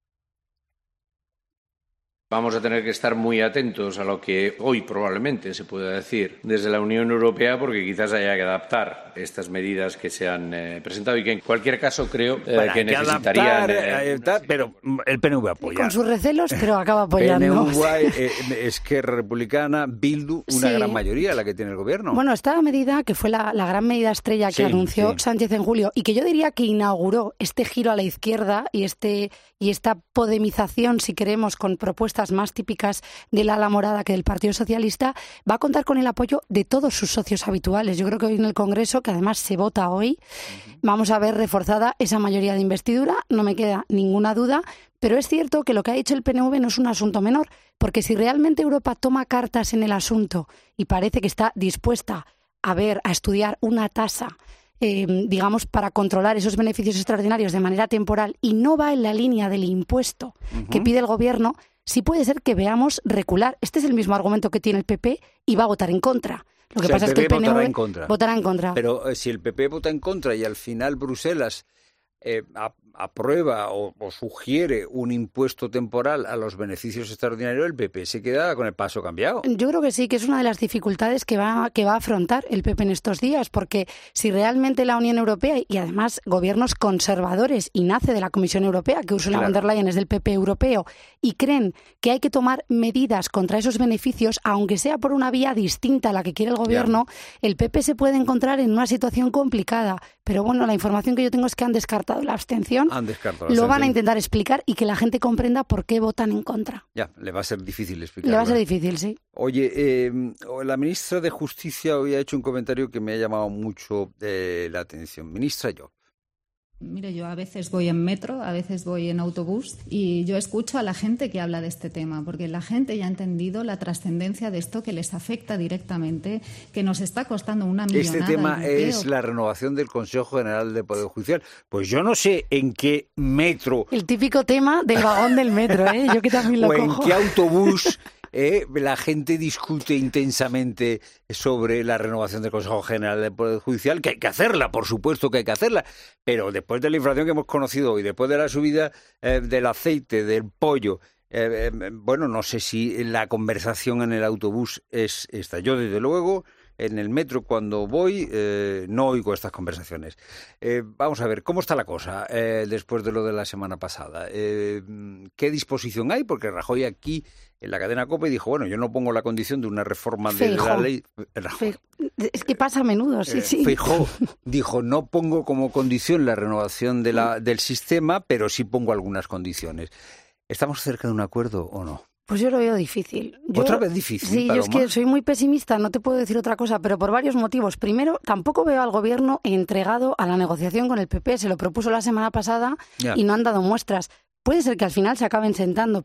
Vamos a tener que estar muy atentos a lo que hoy probablemente se pueda decir desde la Unión Europea, porque quizás haya que adaptar estas medidas que se han eh, presentado y que en cualquier caso creo eh, bueno, que necesitarían... Que adaptar, eh, adaptar, pero el P N V apoya. Con sus recelos, pero acaba apoyando. P N V, eh, Esquerra Republicana, Bildu, una sí. gran mayoría la que tiene el gobierno. Bueno, esta medida, que fue la, la gran medida estrella que sí, anunció sí. Sánchez en julio, y que yo diría que inauguró este giro a la izquierda y, este, y esta podemización, si queremos, con propuestas más típicas de la ala morada que del Partido Socialista, va a contar con el apoyo de todos sus socios habituales. Yo creo que hoy en el Congreso, que además se vota hoy, uh-huh. vamos a ver reforzada esa mayoría de investidura, no me queda ninguna duda, pero es cierto que lo que ha dicho el P N V no es un asunto menor, porque si realmente Europa toma cartas en el asunto y parece que está dispuesta a ver, a estudiar una tasa Eh, digamos, para controlar esos beneficios extraordinarios de manera temporal y no va en la línea del impuesto uh-huh. que pide el gobierno, sí puede ser que veamos recular. Este es el mismo argumento que tiene el P P y va a votar en contra. Lo que o sea, pasa es que el P N V votará en contra. votará en contra. Pero eh, si el P P vota en contra y al final Bruselas eh, a, aprueba o, o sugiere un impuesto temporal a los beneficios extraordinarios, el P P se queda con el paso cambiado. Yo creo que sí, que es una de las dificultades que va, que va a afrontar el P P en estos días, porque si realmente la Unión Europea y además gobiernos conservadores, y nace de la Comisión Europea, que Ursula von der Leyen es del P P europeo, y creen que hay que tomar medidas contra esos beneficios, aunque sea por una vía distinta a la que quiere el gobierno, yeah. el P P se puede encontrar en una situación complicada. Pero bueno, la información que yo tengo es que han descartado la abstención. Han descartado la Lo van a intentar explicar y que la gente comprenda por qué votan en contra. Ya, le va a ser difícil explicarlo. Le va a ser difícil, sí. Oye, eh, la ministra de Justicia hoy ha hecho un comentario que me ha llamado mucho eh, la atención. Ministra Llop. Mire, yo a veces voy en metro, a veces voy en autobús y yo escucho a la gente que habla de este tema, porque la gente ya ha entendido la trascendencia de esto, que les afecta directamente, que nos está costando una millonada. Este tema es la renovación del Consejo General del Poder Judicial. Pues yo no sé en qué metro... El típico tema del vagón del metro, ¿eh? Yo que también lo o cojo. en qué autobús... Eh, la gente discute intensamente sobre la renovación del Consejo General del Poder Judicial, que hay que hacerla, por supuesto que hay que hacerla, pero después de la inflación que hemos conocido hoy, después de la subida eh, del aceite, del pollo, eh, eh, bueno, no sé si la conversación en el autobús es esta. Yo, desde luego, en el metro cuando voy eh, no oigo estas conversaciones. Eh, vamos a ver, ¿cómo está la cosa eh, después de lo de la semana pasada? Eh, ¿Qué disposición hay? Porque Rajoy aquí en la cadena COPE dijo, bueno, yo no pongo la condición de una reforma de Feijóo. la ley... Feijóo. Es que pasa a menudo, sí, eh, sí. Feijóo dijo, no pongo como condición la renovación de la, del sistema, pero sí pongo algunas condiciones. ¿Estamos cerca de un acuerdo o no? Pues yo lo veo difícil. Yo, ¿Otra vez difícil, Sí, Paloma? Yo es que soy muy pesimista, no te puedo decir otra cosa, pero por varios motivos. Primero, tampoco veo al gobierno entregado a la negociación con el P P. Se lo propuso la semana pasada yeah. y no han dado muestras. Puede ser que al final se acaben sentando, pero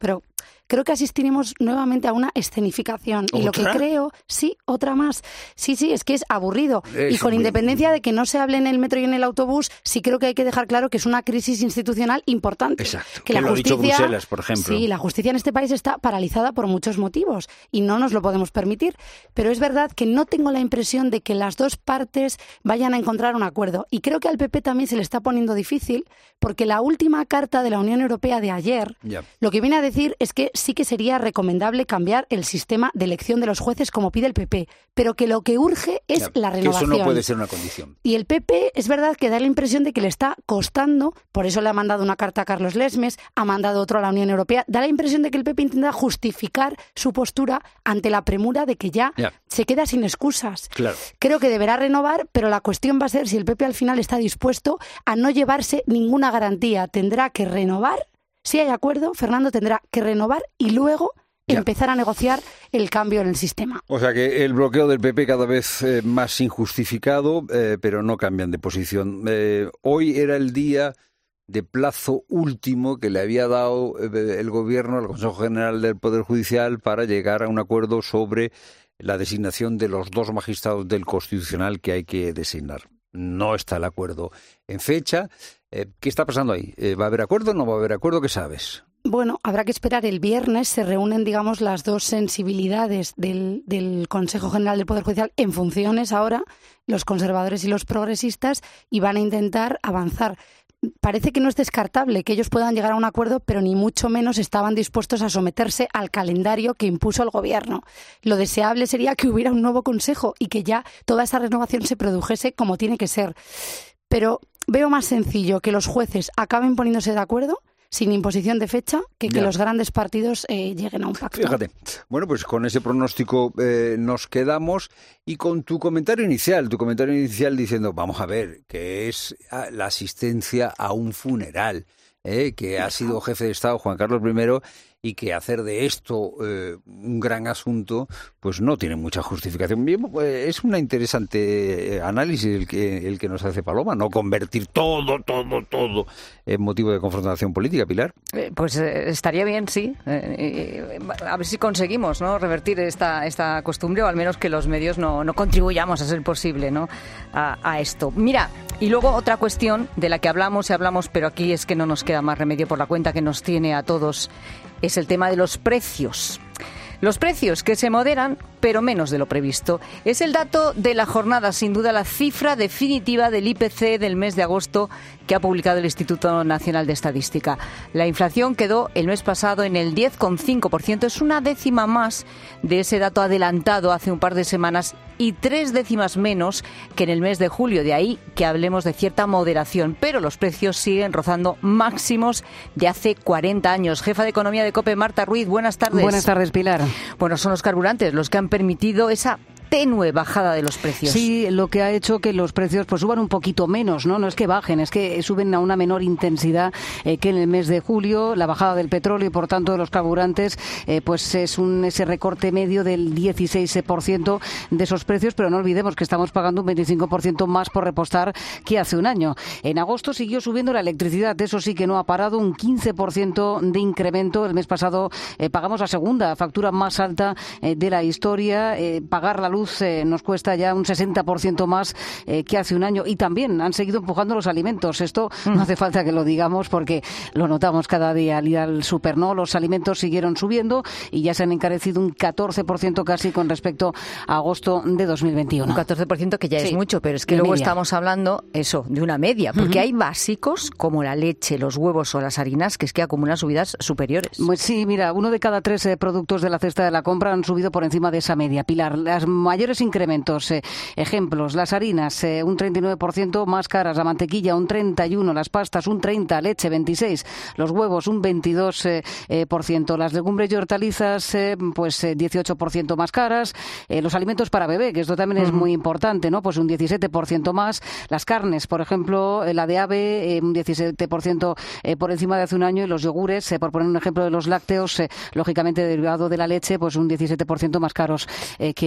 creo que asistiremos nuevamente a una escenificación. ¿Otra? Y lo que creo, sí, otra más. Sí, sí, es que es aburrido. Eso y con muy... independencia de que no se hable en el metro y en el autobús, sí creo que hay que dejar claro que es una crisis institucional importante. Exacto. Que, que la lo justicia, ha dicho Bruselas, por ejemplo. Sí, la justicia en este país está paralizada por muchos motivos y no nos lo podemos permitir. Pero es verdad que no tengo la impresión de que las dos partes vayan a encontrar un acuerdo. Y creo que al P P también se le está poniendo difícil porque la última carta de la Unión Europea de ayer yeah. lo que viene a decir es que sí que sería recomendable cambiar el sistema de elección de los jueces como pide el P P, pero que lo que urge es yeah. la renovación. Que eso no puede ser una condición. Y el P P es verdad que da la impresión de que le está costando, por eso le ha mandado una carta a Carlos Lesmes, ha mandado otro a la Unión Europea, da la impresión de que el P P intenta justificar su postura ante la premura de que ya yeah. se queda sin excusas. Claro. Creo que deberá renovar, pero la cuestión va a ser si el P P al final está dispuesto a no llevarse ninguna garantía. Tendrá que renovar, si hay acuerdo, Fernando tendrá que renovar y luego ya. empezar a negociar el cambio en el sistema. O sea que el bloqueo del P P cada vez eh, más injustificado, eh, pero no cambian de posición. Eh, hoy era el día de plazo último que le había dado eh, el Gobierno al Consejo General del Poder Judicial para llegar a un acuerdo sobre la designación de los dos magistrados del Constitucional que hay que designar. No está el acuerdo en fecha. Eh, ¿Qué está pasando ahí? Eh, ¿Va a haber acuerdo o no va a haber acuerdo? ¿Qué sabes? Bueno, habrá que esperar. El viernes se reúnen, digamos, las dos sensibilidades del, del Consejo General del Poder Judicial en funciones ahora, los conservadores y los progresistas, y van a intentar avanzar. Parece que no es descartable que ellos puedan llegar a un acuerdo, pero ni mucho menos estaban dispuestos a someterse al calendario que impuso el Gobierno. Lo deseable sería que hubiera un nuevo Consejo y que ya toda esa renovación se produjese como tiene que ser. Pero veo más sencillo que los jueces acaben poniéndose de acuerdo sin imposición de fecha que que ya. los grandes partidos eh, lleguen a un pacto. Fíjate. Bueno, pues con ese pronóstico eh, nos quedamos y con tu comentario inicial, tu comentario inicial diciendo, vamos a ver, que es la asistencia a un funeral, eh, que ha sido jefe de Estado Juan Carlos primero y que hacer de esto eh, un gran asunto, pues no tiene mucha justificación. Bien, pues es un interesante análisis el que, el que nos hace Paloma, no convertir todo, todo, todo en motivo de confrontación política, Pilar. Eh, pues eh, estaría bien, sí. Eh, eh, a ver si conseguimos, ¿no?, revertir esta, esta costumbre, o al menos que los medios no, no contribuyamos a ser posible, ¿no?, a, a esto. Mira, y luego otra cuestión de la que hablamos y hablamos, pero aquí es que no nos queda más remedio por la cuenta que nos tiene a todos, es el tema de los precios. Los precios que se moderan, pero menos de lo previsto. Es el dato de la jornada, sin duda la cifra definitiva del I P C del mes de agosto que ha publicado el Instituto Nacional de Estadística. La inflación quedó el mes pasado en el diez coma cinco por ciento. Es una décima más de ese dato adelantado hace un par de semanas y tres décimas menos que en el mes de julio. De ahí que hablemos de cierta moderación. Pero los precios siguen rozando máximos de hace cuarenta años. Jefa de Economía de COPE, Marta Ruiz, buenas tardes. Buenas tardes, Pilar. Bueno, son los carburantes los que han permitido esa tenue bajada de los precios. Sí, lo que ha hecho que los precios pues suban un poquito menos, ¿no? No es que bajen, es que suben a una menor intensidad eh, que en el mes de julio. La bajada del petróleo y, por tanto, de los carburantes, eh, pues es un ese recorte medio del dieciséis por ciento de esos precios, pero no olvidemos que estamos pagando un veinticinco por ciento más por repostar que hace un año. En agosto siguió subiendo la electricidad, eso sí que no ha parado, un quince por ciento de incremento. El mes pasado eh, pagamos la segunda factura más alta eh, de la historia. Eh, pagar la luz Eh, nos cuesta ya un sesenta por ciento más eh, que hace un año, y también han seguido empujando los alimentos. Esto no hace falta que lo digamos porque lo notamos cada día al ir al súper, ¿no? Los alimentos siguieron subiendo y ya se han encarecido un catorce por ciento casi con respecto a agosto de dos mil veintiuno. Un catorce por ciento que ya sí, es mucho, pero es que luego media. Estamos hablando, eso, de una media, porque uh-huh. hay básicos como la leche, los huevos o las harinas que es que acumulan subidas superiores. Pues sí, mira, uno de cada tres eh, productos de la cesta de la compra han subido por encima de esa media, Pilar. Las mayores incrementos, eh, ejemplos, las harinas eh, un treinta y nueve por ciento más caras, la mantequilla un treinta y uno por ciento, las pastas un treinta por ciento, leche veintiséis por ciento, los huevos un veintidós por ciento, eh, por ciento, las legumbres y hortalizas eh, pues eh, dieciocho por ciento más caras, eh, los alimentos para bebé, que esto también uh-huh. es muy importante, ¿no? Pues un diecisiete por ciento más, las carnes, por ejemplo, eh, la de ave eh, un diecisiete por ciento eh, por encima de hace un año, y los yogures, eh, por poner un ejemplo de los lácteos, eh, lógicamente derivado de la leche, pues un diecisiete por ciento más caros eh, que, que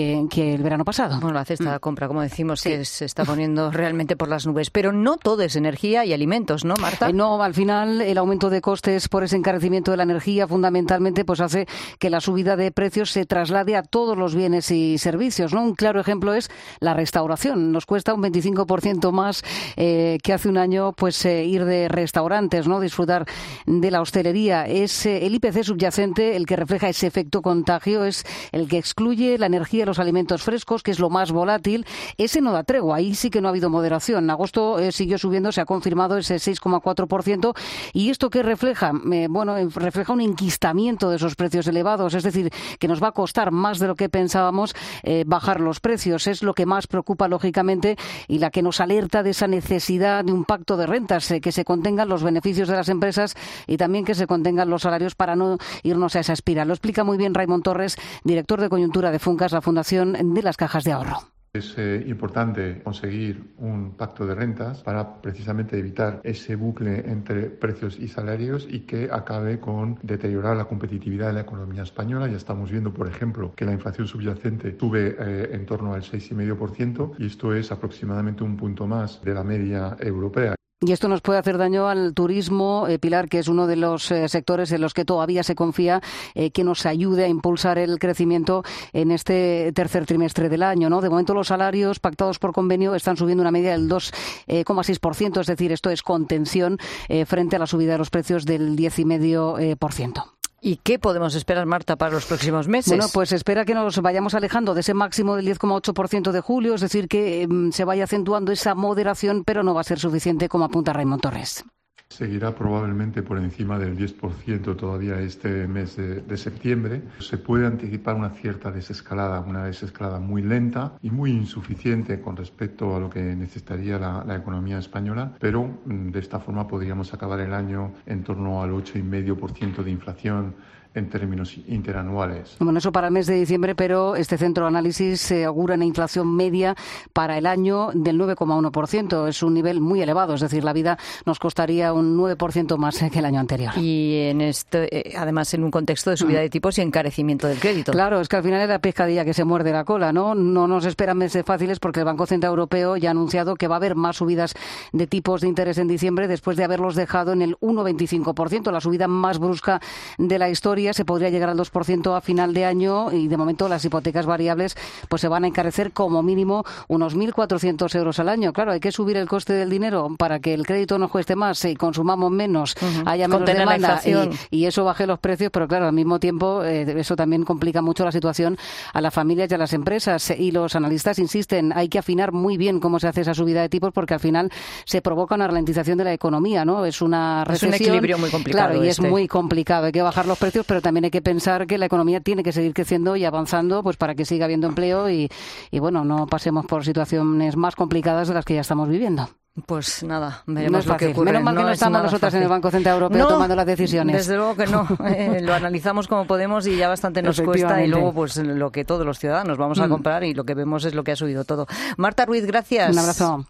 el verano pasado. Bueno, la cesta de compra, como decimos, sí. que se está poniendo realmente por las nubes. Pero no todo es energía y alimentos, ¿no, Marta? Eh, no, al final el aumento de costes por ese encarecimiento de la energía fundamentalmente pues hace que la subida de precios se traslade a todos los bienes y servicios, ¿no? Un claro ejemplo es la restauración. Nos cuesta un veinticinco por ciento más eh, que hace un año pues eh, ir de restaurantes, ¿no? Disfrutar de la hostelería. Es eh, el I P C subyacente el que refleja ese efecto contagio, es el que excluye la energía y los alimentos frescos, que es lo más volátil. Ese no da tregua, ahí sí que no ha habido moderación. En agosto eh, siguió subiendo, se ha confirmado ese seis coma cuatro por ciento. ¿Y esto qué refleja? Eh, bueno, refleja un enquistamiento de esos precios elevados, es decir, que nos va a costar más de lo que pensábamos eh, bajar los precios. Es lo que más preocupa, lógicamente, y la que nos alerta de esa necesidad de un pacto de rentas, eh, que se contengan los beneficios de las empresas y también que se contengan los salarios para no irnos a esa espiral. Lo explica muy bien Raimon Torres, director de coyuntura de Funcas, la Fundación de las Cajas de Ahorro. Es eh, importante conseguir un pacto de rentas para precisamente evitar ese bucle entre precios y salarios y que acabe con deteriorar la competitividad de la economía española. Ya estamos viendo, por ejemplo, que la inflación subyacente sube eh, en torno al seis coma cinco por ciento y esto es aproximadamente un punto más de la media europea. Y esto nos puede hacer daño al turismo, eh, Pilar, que es uno de los eh, sectores en los que todavía se confía eh, que nos ayude a impulsar el crecimiento en este tercer trimestre del año, ¿no? De momento los salarios pactados por convenio están subiendo una media del dos coma seis por ciento, es decir, esto es contención eh, frente a la subida de los precios del diez coma cinco por ciento. ¿Y qué podemos esperar, Marta, para los próximos meses? Bueno, pues espera que nos vayamos alejando de ese máximo del diez coma ocho por ciento de julio, es decir, que eh, se vaya acentuando esa moderación, pero no va a ser suficiente, como apunta Raimon Torres. Seguirá probablemente por encima del diez por ciento todavía este mes de, de septiembre. Se puede anticipar una cierta desescalada, una desescalada muy lenta y muy insuficiente con respecto a lo que necesitaría la, la economía española, pero de esta forma podríamos acabar el año en torno al ocho coma cinco por ciento de inflación en términos interanuales. Bueno, eso para el mes de diciembre, pero este centro de análisis se augura una inflación media para el año del nueve coma uno por ciento. Es un nivel muy elevado, es decir, la vida nos costaría un nueve por ciento más que el año anterior. Y en este, además en un contexto de subida de tipos y encarecimiento del crédito. Claro, es que al final es la pescadilla que se muerde la cola, ¿no? No nos esperan meses fáciles porque el Banco Central Europeo ya ha anunciado que va a haber más subidas de tipos de interés en diciembre después de haberlos dejado en el uno coma veinticinco por ciento, la subida más brusca de la historia. Se podría llegar al dos por ciento a final de año y de momento las hipotecas variables pues se van a encarecer como mínimo unos mil cuatrocientos euros al año. Claro, hay que subir el coste del dinero para que el crédito nos cueste más y consumamos menos, uh-huh. haya menos Contener demanda y, y eso baje los precios, pero claro, al mismo tiempo eh, eso también complica mucho la situación a las familias y a las empresas. Y los analistas insisten, hay que afinar muy bien cómo se hace esa subida de tipos porque al final se provoca una ralentización de la economía, ¿no? Es una recesión. Es un equilibrio muy complicado. Claro, y este. es muy complicado. Hay que bajar los precios, pero también hay que pensar que la economía tiene que seguir creciendo y avanzando pues para que siga habiendo empleo y, y bueno, no pasemos por situaciones más complicadas de las que ya estamos viviendo. Pues nada, veremos no es lo que ocurre. Menos mal que no, no estamos nosotras fácil. En el Banco Central Europeo no, tomando las decisiones. Desde luego que no. Eh, lo analizamos como podemos y ya bastante nos cuesta y luego pues lo que todos los ciudadanos vamos a mm. comprar y lo que vemos es lo que ha subido todo. Marta Ruiz, gracias. Un abrazo.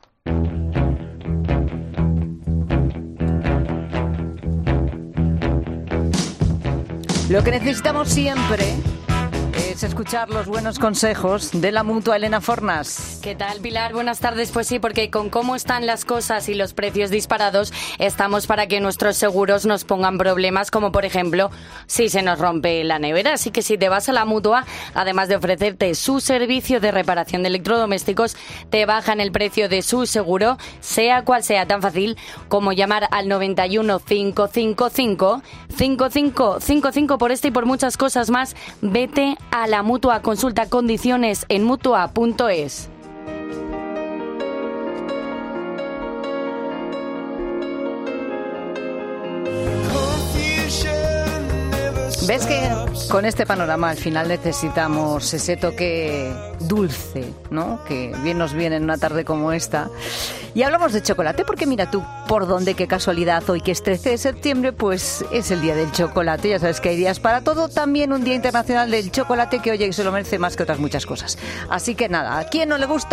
Lo que necesitamos siempre es escuchar los buenos consejos de la Mutua. Elena Fornas. ¿Qué tal, Pilar? Buenas tardes. Pues sí, porque con cómo están las cosas y los precios disparados, estamos para que nuestros seguros nos pongan problemas, como por ejemplo, si se nos rompe la nevera. Así que si te vas a la Mutua, además de ofrecerte su servicio de reparación de electrodomésticos, te bajan el precio de su seguro, sea cual sea, tan fácil como llamar al noventa y uno, cinco cinco cinco, cinco cinco cinco cinco. Por este y por muchas cosas más, vete a la Mutua. Consulta condiciones en mutua punto es. ¿Ves que con este panorama al final necesitamos ese toque dulce, ¿no? Que bien nos viene en una tarde como esta. Y hablamos de chocolate porque mira tú por dónde, qué casualidad, hoy que es trece de septiembre, pues es el día del chocolate. Ya sabes que hay días para todo, también un día internacional del chocolate que oye que se lo merece más que otras muchas cosas. Así que nada, ¿a quién no le gusta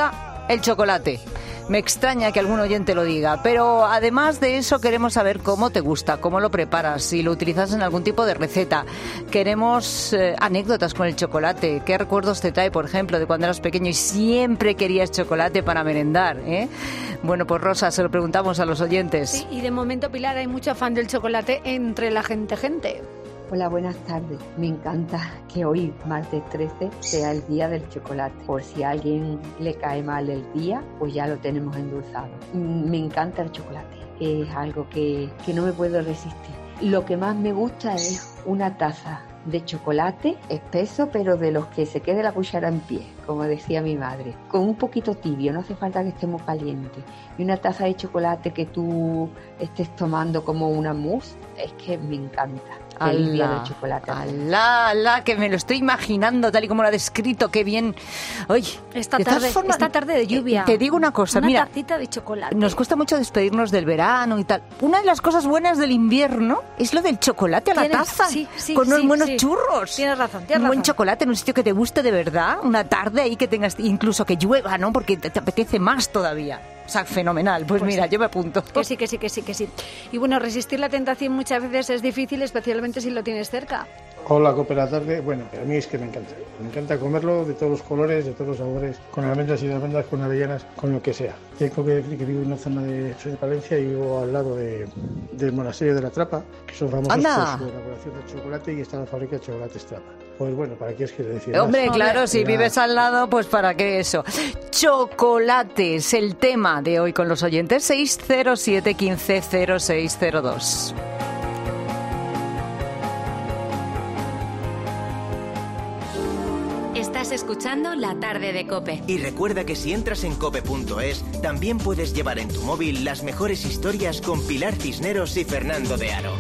el chocolate. Me extraña que algún oyente lo diga, pero además de eso queremos saber cómo te gusta, cómo lo preparas, si lo utilizas en algún tipo de receta. Queremos eh, anécdotas con el chocolate. ¿Qué recuerdos te trae, por ejemplo, de cuando eras pequeño y siempre querías chocolate para merendar? ¿eh? Bueno, pues Rosa, se lo preguntamos a los oyentes. Sí, y de momento, Pilar, hay mucho afán del chocolate entre la gente gente. Hola, buenas tardes. Me encanta que hoy, martes trece, sea el día del chocolate. Por si a alguien le cae mal el día, pues ya lo tenemos endulzado. Me encanta el chocolate. Es algo que, que no me puedo resistir. Lo que más me gusta es una taza de chocolate espeso, pero de los que se quede la cuchara en pie, como decía mi madre, con un poquito tibio, no hace falta que esté muy caliente, y una taza de chocolate que tú estés tomando como una mousse, es que me encanta. Feliz día del chocolate. Alá, alá, que me lo estoy imaginando tal y como lo ha descrito, qué bien. Oye, esta de tarde, formas, esta tarde de lluvia. Te digo una cosa, una mira. Una tacita de chocolate. Nos cuesta mucho despedirnos del verano y tal. Una de las cosas buenas del invierno es lo del chocolate a la taza. Sí, sí, con unos sí, buenos sí. churros. Tienes razón, tienes un razón. buen chocolate en un sitio que te guste de verdad. Una tarde ahí que tengas, incluso que llueva, ¿no? Porque te, te apetece más todavía. O sea, fenomenal. Pues, pues mira, sí. yo me apunto. Que sí, que sí, que sí, que sí. Y bueno, resistir la tentación muchas veces es difícil, especialmente si lo tienes cerca. Hola, Cope la tarde. Bueno, a mí es que me encanta. Me encanta comerlo de todos los colores, de todos los sabores, con almendras y almendras, con avellanas, con lo que sea. Tengo que decir que vivo en una zona de, soy de Palencia y vivo al lado de, del monasterio de la Trapa, que son famosos ¡Anda! por su elaboración de chocolate, y está la fábrica de chocolates Trapa. Pues bueno, ¿para qué os quiero decir? Hombre, más? claro, si ya... vives al lado, pues ¿para qué eso? Chocolate es el tema de hoy con los oyentes. seis cero siete, quince, cero seis cero dos. Estás escuchando La Tarde de COPE. Y recuerda que si entras en cope punto es, también puedes llevar en tu móvil las mejores historias con Pilar Cisneros y Fernando de Aro.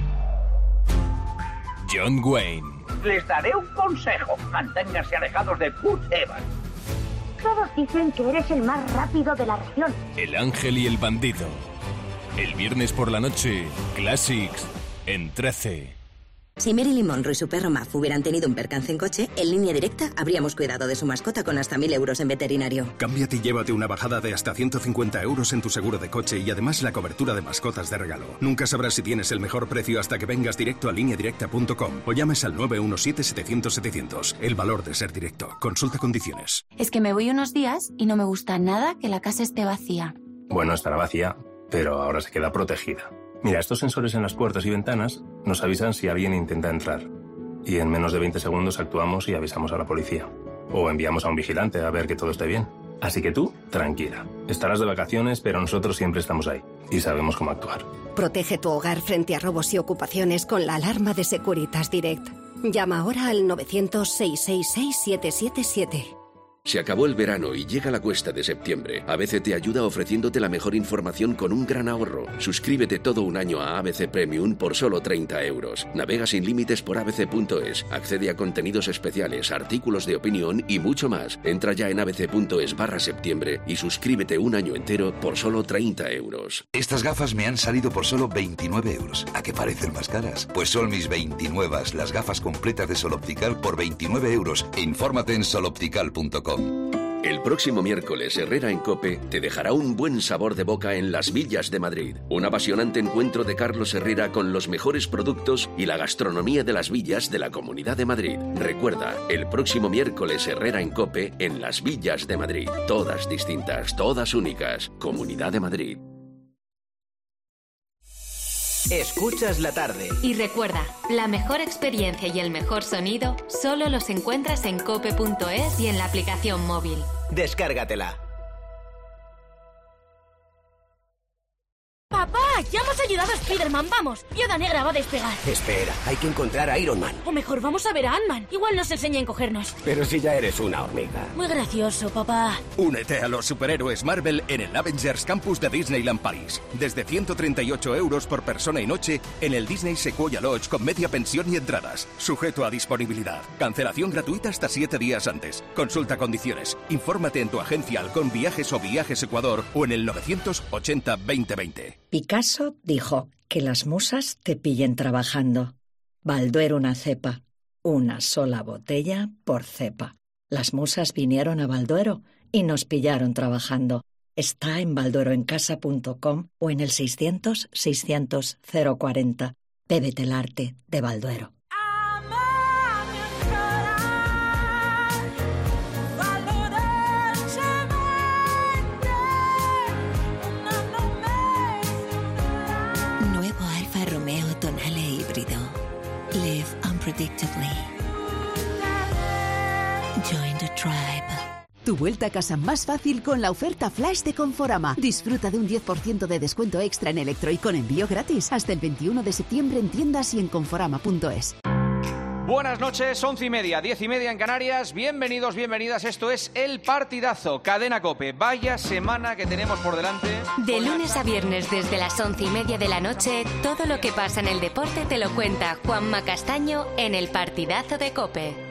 John Wayne. Les daré un consejo. Manténganse alejados de Butch Evans. Todos dicen que eres el más rápido de la región. El ángel y el bandido. El viernes por la noche, Classics en trece. Si Marilyn Monroe y su perro Muff hubieran tenido un percance en coche, en Línea Directa habríamos cuidado de su mascota con hasta mil euros en veterinario. Cámbiate y llévate una bajada de hasta ciento cincuenta euros en tu seguro de coche y además la cobertura de mascotas de regalo. Nunca sabrás si tienes el mejor precio hasta que vengas directo a línea directa punto com o llames al nueve uno siete, setecientos, setecientos. El valor de ser directo. Consulta condiciones. Es que me voy unos días y no me gusta nada que la casa esté vacía. Bueno, estará vacía, pero ahora se queda protegida. Mira, estos sensores en las puertas y ventanas nos avisan si alguien intenta entrar. Y en menos de veinte segundos actuamos y avisamos a la policía. O enviamos a un vigilante a ver que todo esté bien. Así que tú, tranquila. Estarás de vacaciones, pero nosotros siempre estamos ahí. Y sabemos cómo actuar. Protege tu hogar frente a robos y ocupaciones con la alarma de Securitas Direct. Llama ahora al novecientos, seiscientos sesenta y seis, siete siete siete. Se acabó el verano y llega la cuesta de septiembre. A B C te ayuda ofreciéndote la mejor información con un gran ahorro. Suscríbete todo un año a A B C Premium por solo treinta euros. Navega sin límites por a b c punto es. Accede a contenidos especiales, artículos de opinión y mucho más. Entra ya en abc.es barra septiembre y suscríbete un año entero por solo treinta euros. Estas gafas me han salido por solo veintinueve euros. ¿A qué parecen más caras? Pues son mis veintinueve, las gafas completas de Sol Optical por veintinueve euros. Infórmate en sol optical punto com. El próximo miércoles, Herrera en COPE te dejará un buen sabor de boca en Las Villas de Madrid. Un apasionante encuentro de Carlos Herrera con los mejores productos y la gastronomía de las villas de la Comunidad de Madrid. Recuerda, el próximo miércoles, Herrera en COPE en Las Villas de Madrid. Todas distintas, todas únicas. Comunidad de Madrid. Escuchas la tarde. Y recuerda, la mejor experiencia y el mejor sonido solo los encuentras en cope punto es y en la aplicación móvil. Descárgatela. ¡Papá! ¡Ya hemos ayudado a Spider-Man! ¡Vamos! Viuda Negra va a despegar. Espera, hay que encontrar a Iron Man. O mejor, vamos a ver a Ant-Man. Igual nos enseña a encogernos. Pero si ya eres una hormiga. Muy gracioso, papá. Únete a los superhéroes Marvel en el Avengers Campus de Disneyland París. Desde ciento treinta y ocho euros por persona y noche en el Disney Sequoia Lodge con media pensión y entradas. Sujeto a disponibilidad. Cancelación gratuita hasta siete días antes. Consulta condiciones. Infórmate en tu agencia Halcón Viajes o Viajes Ecuador o en el novecientos ochenta, veinte veinte. Picasso dijo que las musas te pillen trabajando. Balduero una cepa, una sola botella por cepa. Las musas vinieron a Balduero y nos pillaron trabajando. Está en baldueroencasa punto com o en el seiscientos, seiscientos, cero cuarenta. Bébete el arte de Balduero. Nuevo Alfa Romeo Tonale híbrido. Live unpredictably. Join the tribe. Tu vuelta a casa más fácil con la oferta flash de Conforama. Disfruta de un diez por ciento de descuento extra en electro y con envío gratis hasta el veintiuno de septiembre en tiendas y en conforama punto es. Buenas noches, once y media, diez y media en Canarias. Bienvenidos, bienvenidas. Esto es El Partidazo, Cadena COPE. Vaya semana que tenemos por delante. De lunes a viernes desde las once y media de la noche, todo lo que pasa en el deporte te lo cuenta Juanma Castaño en El Partidazo de COPE.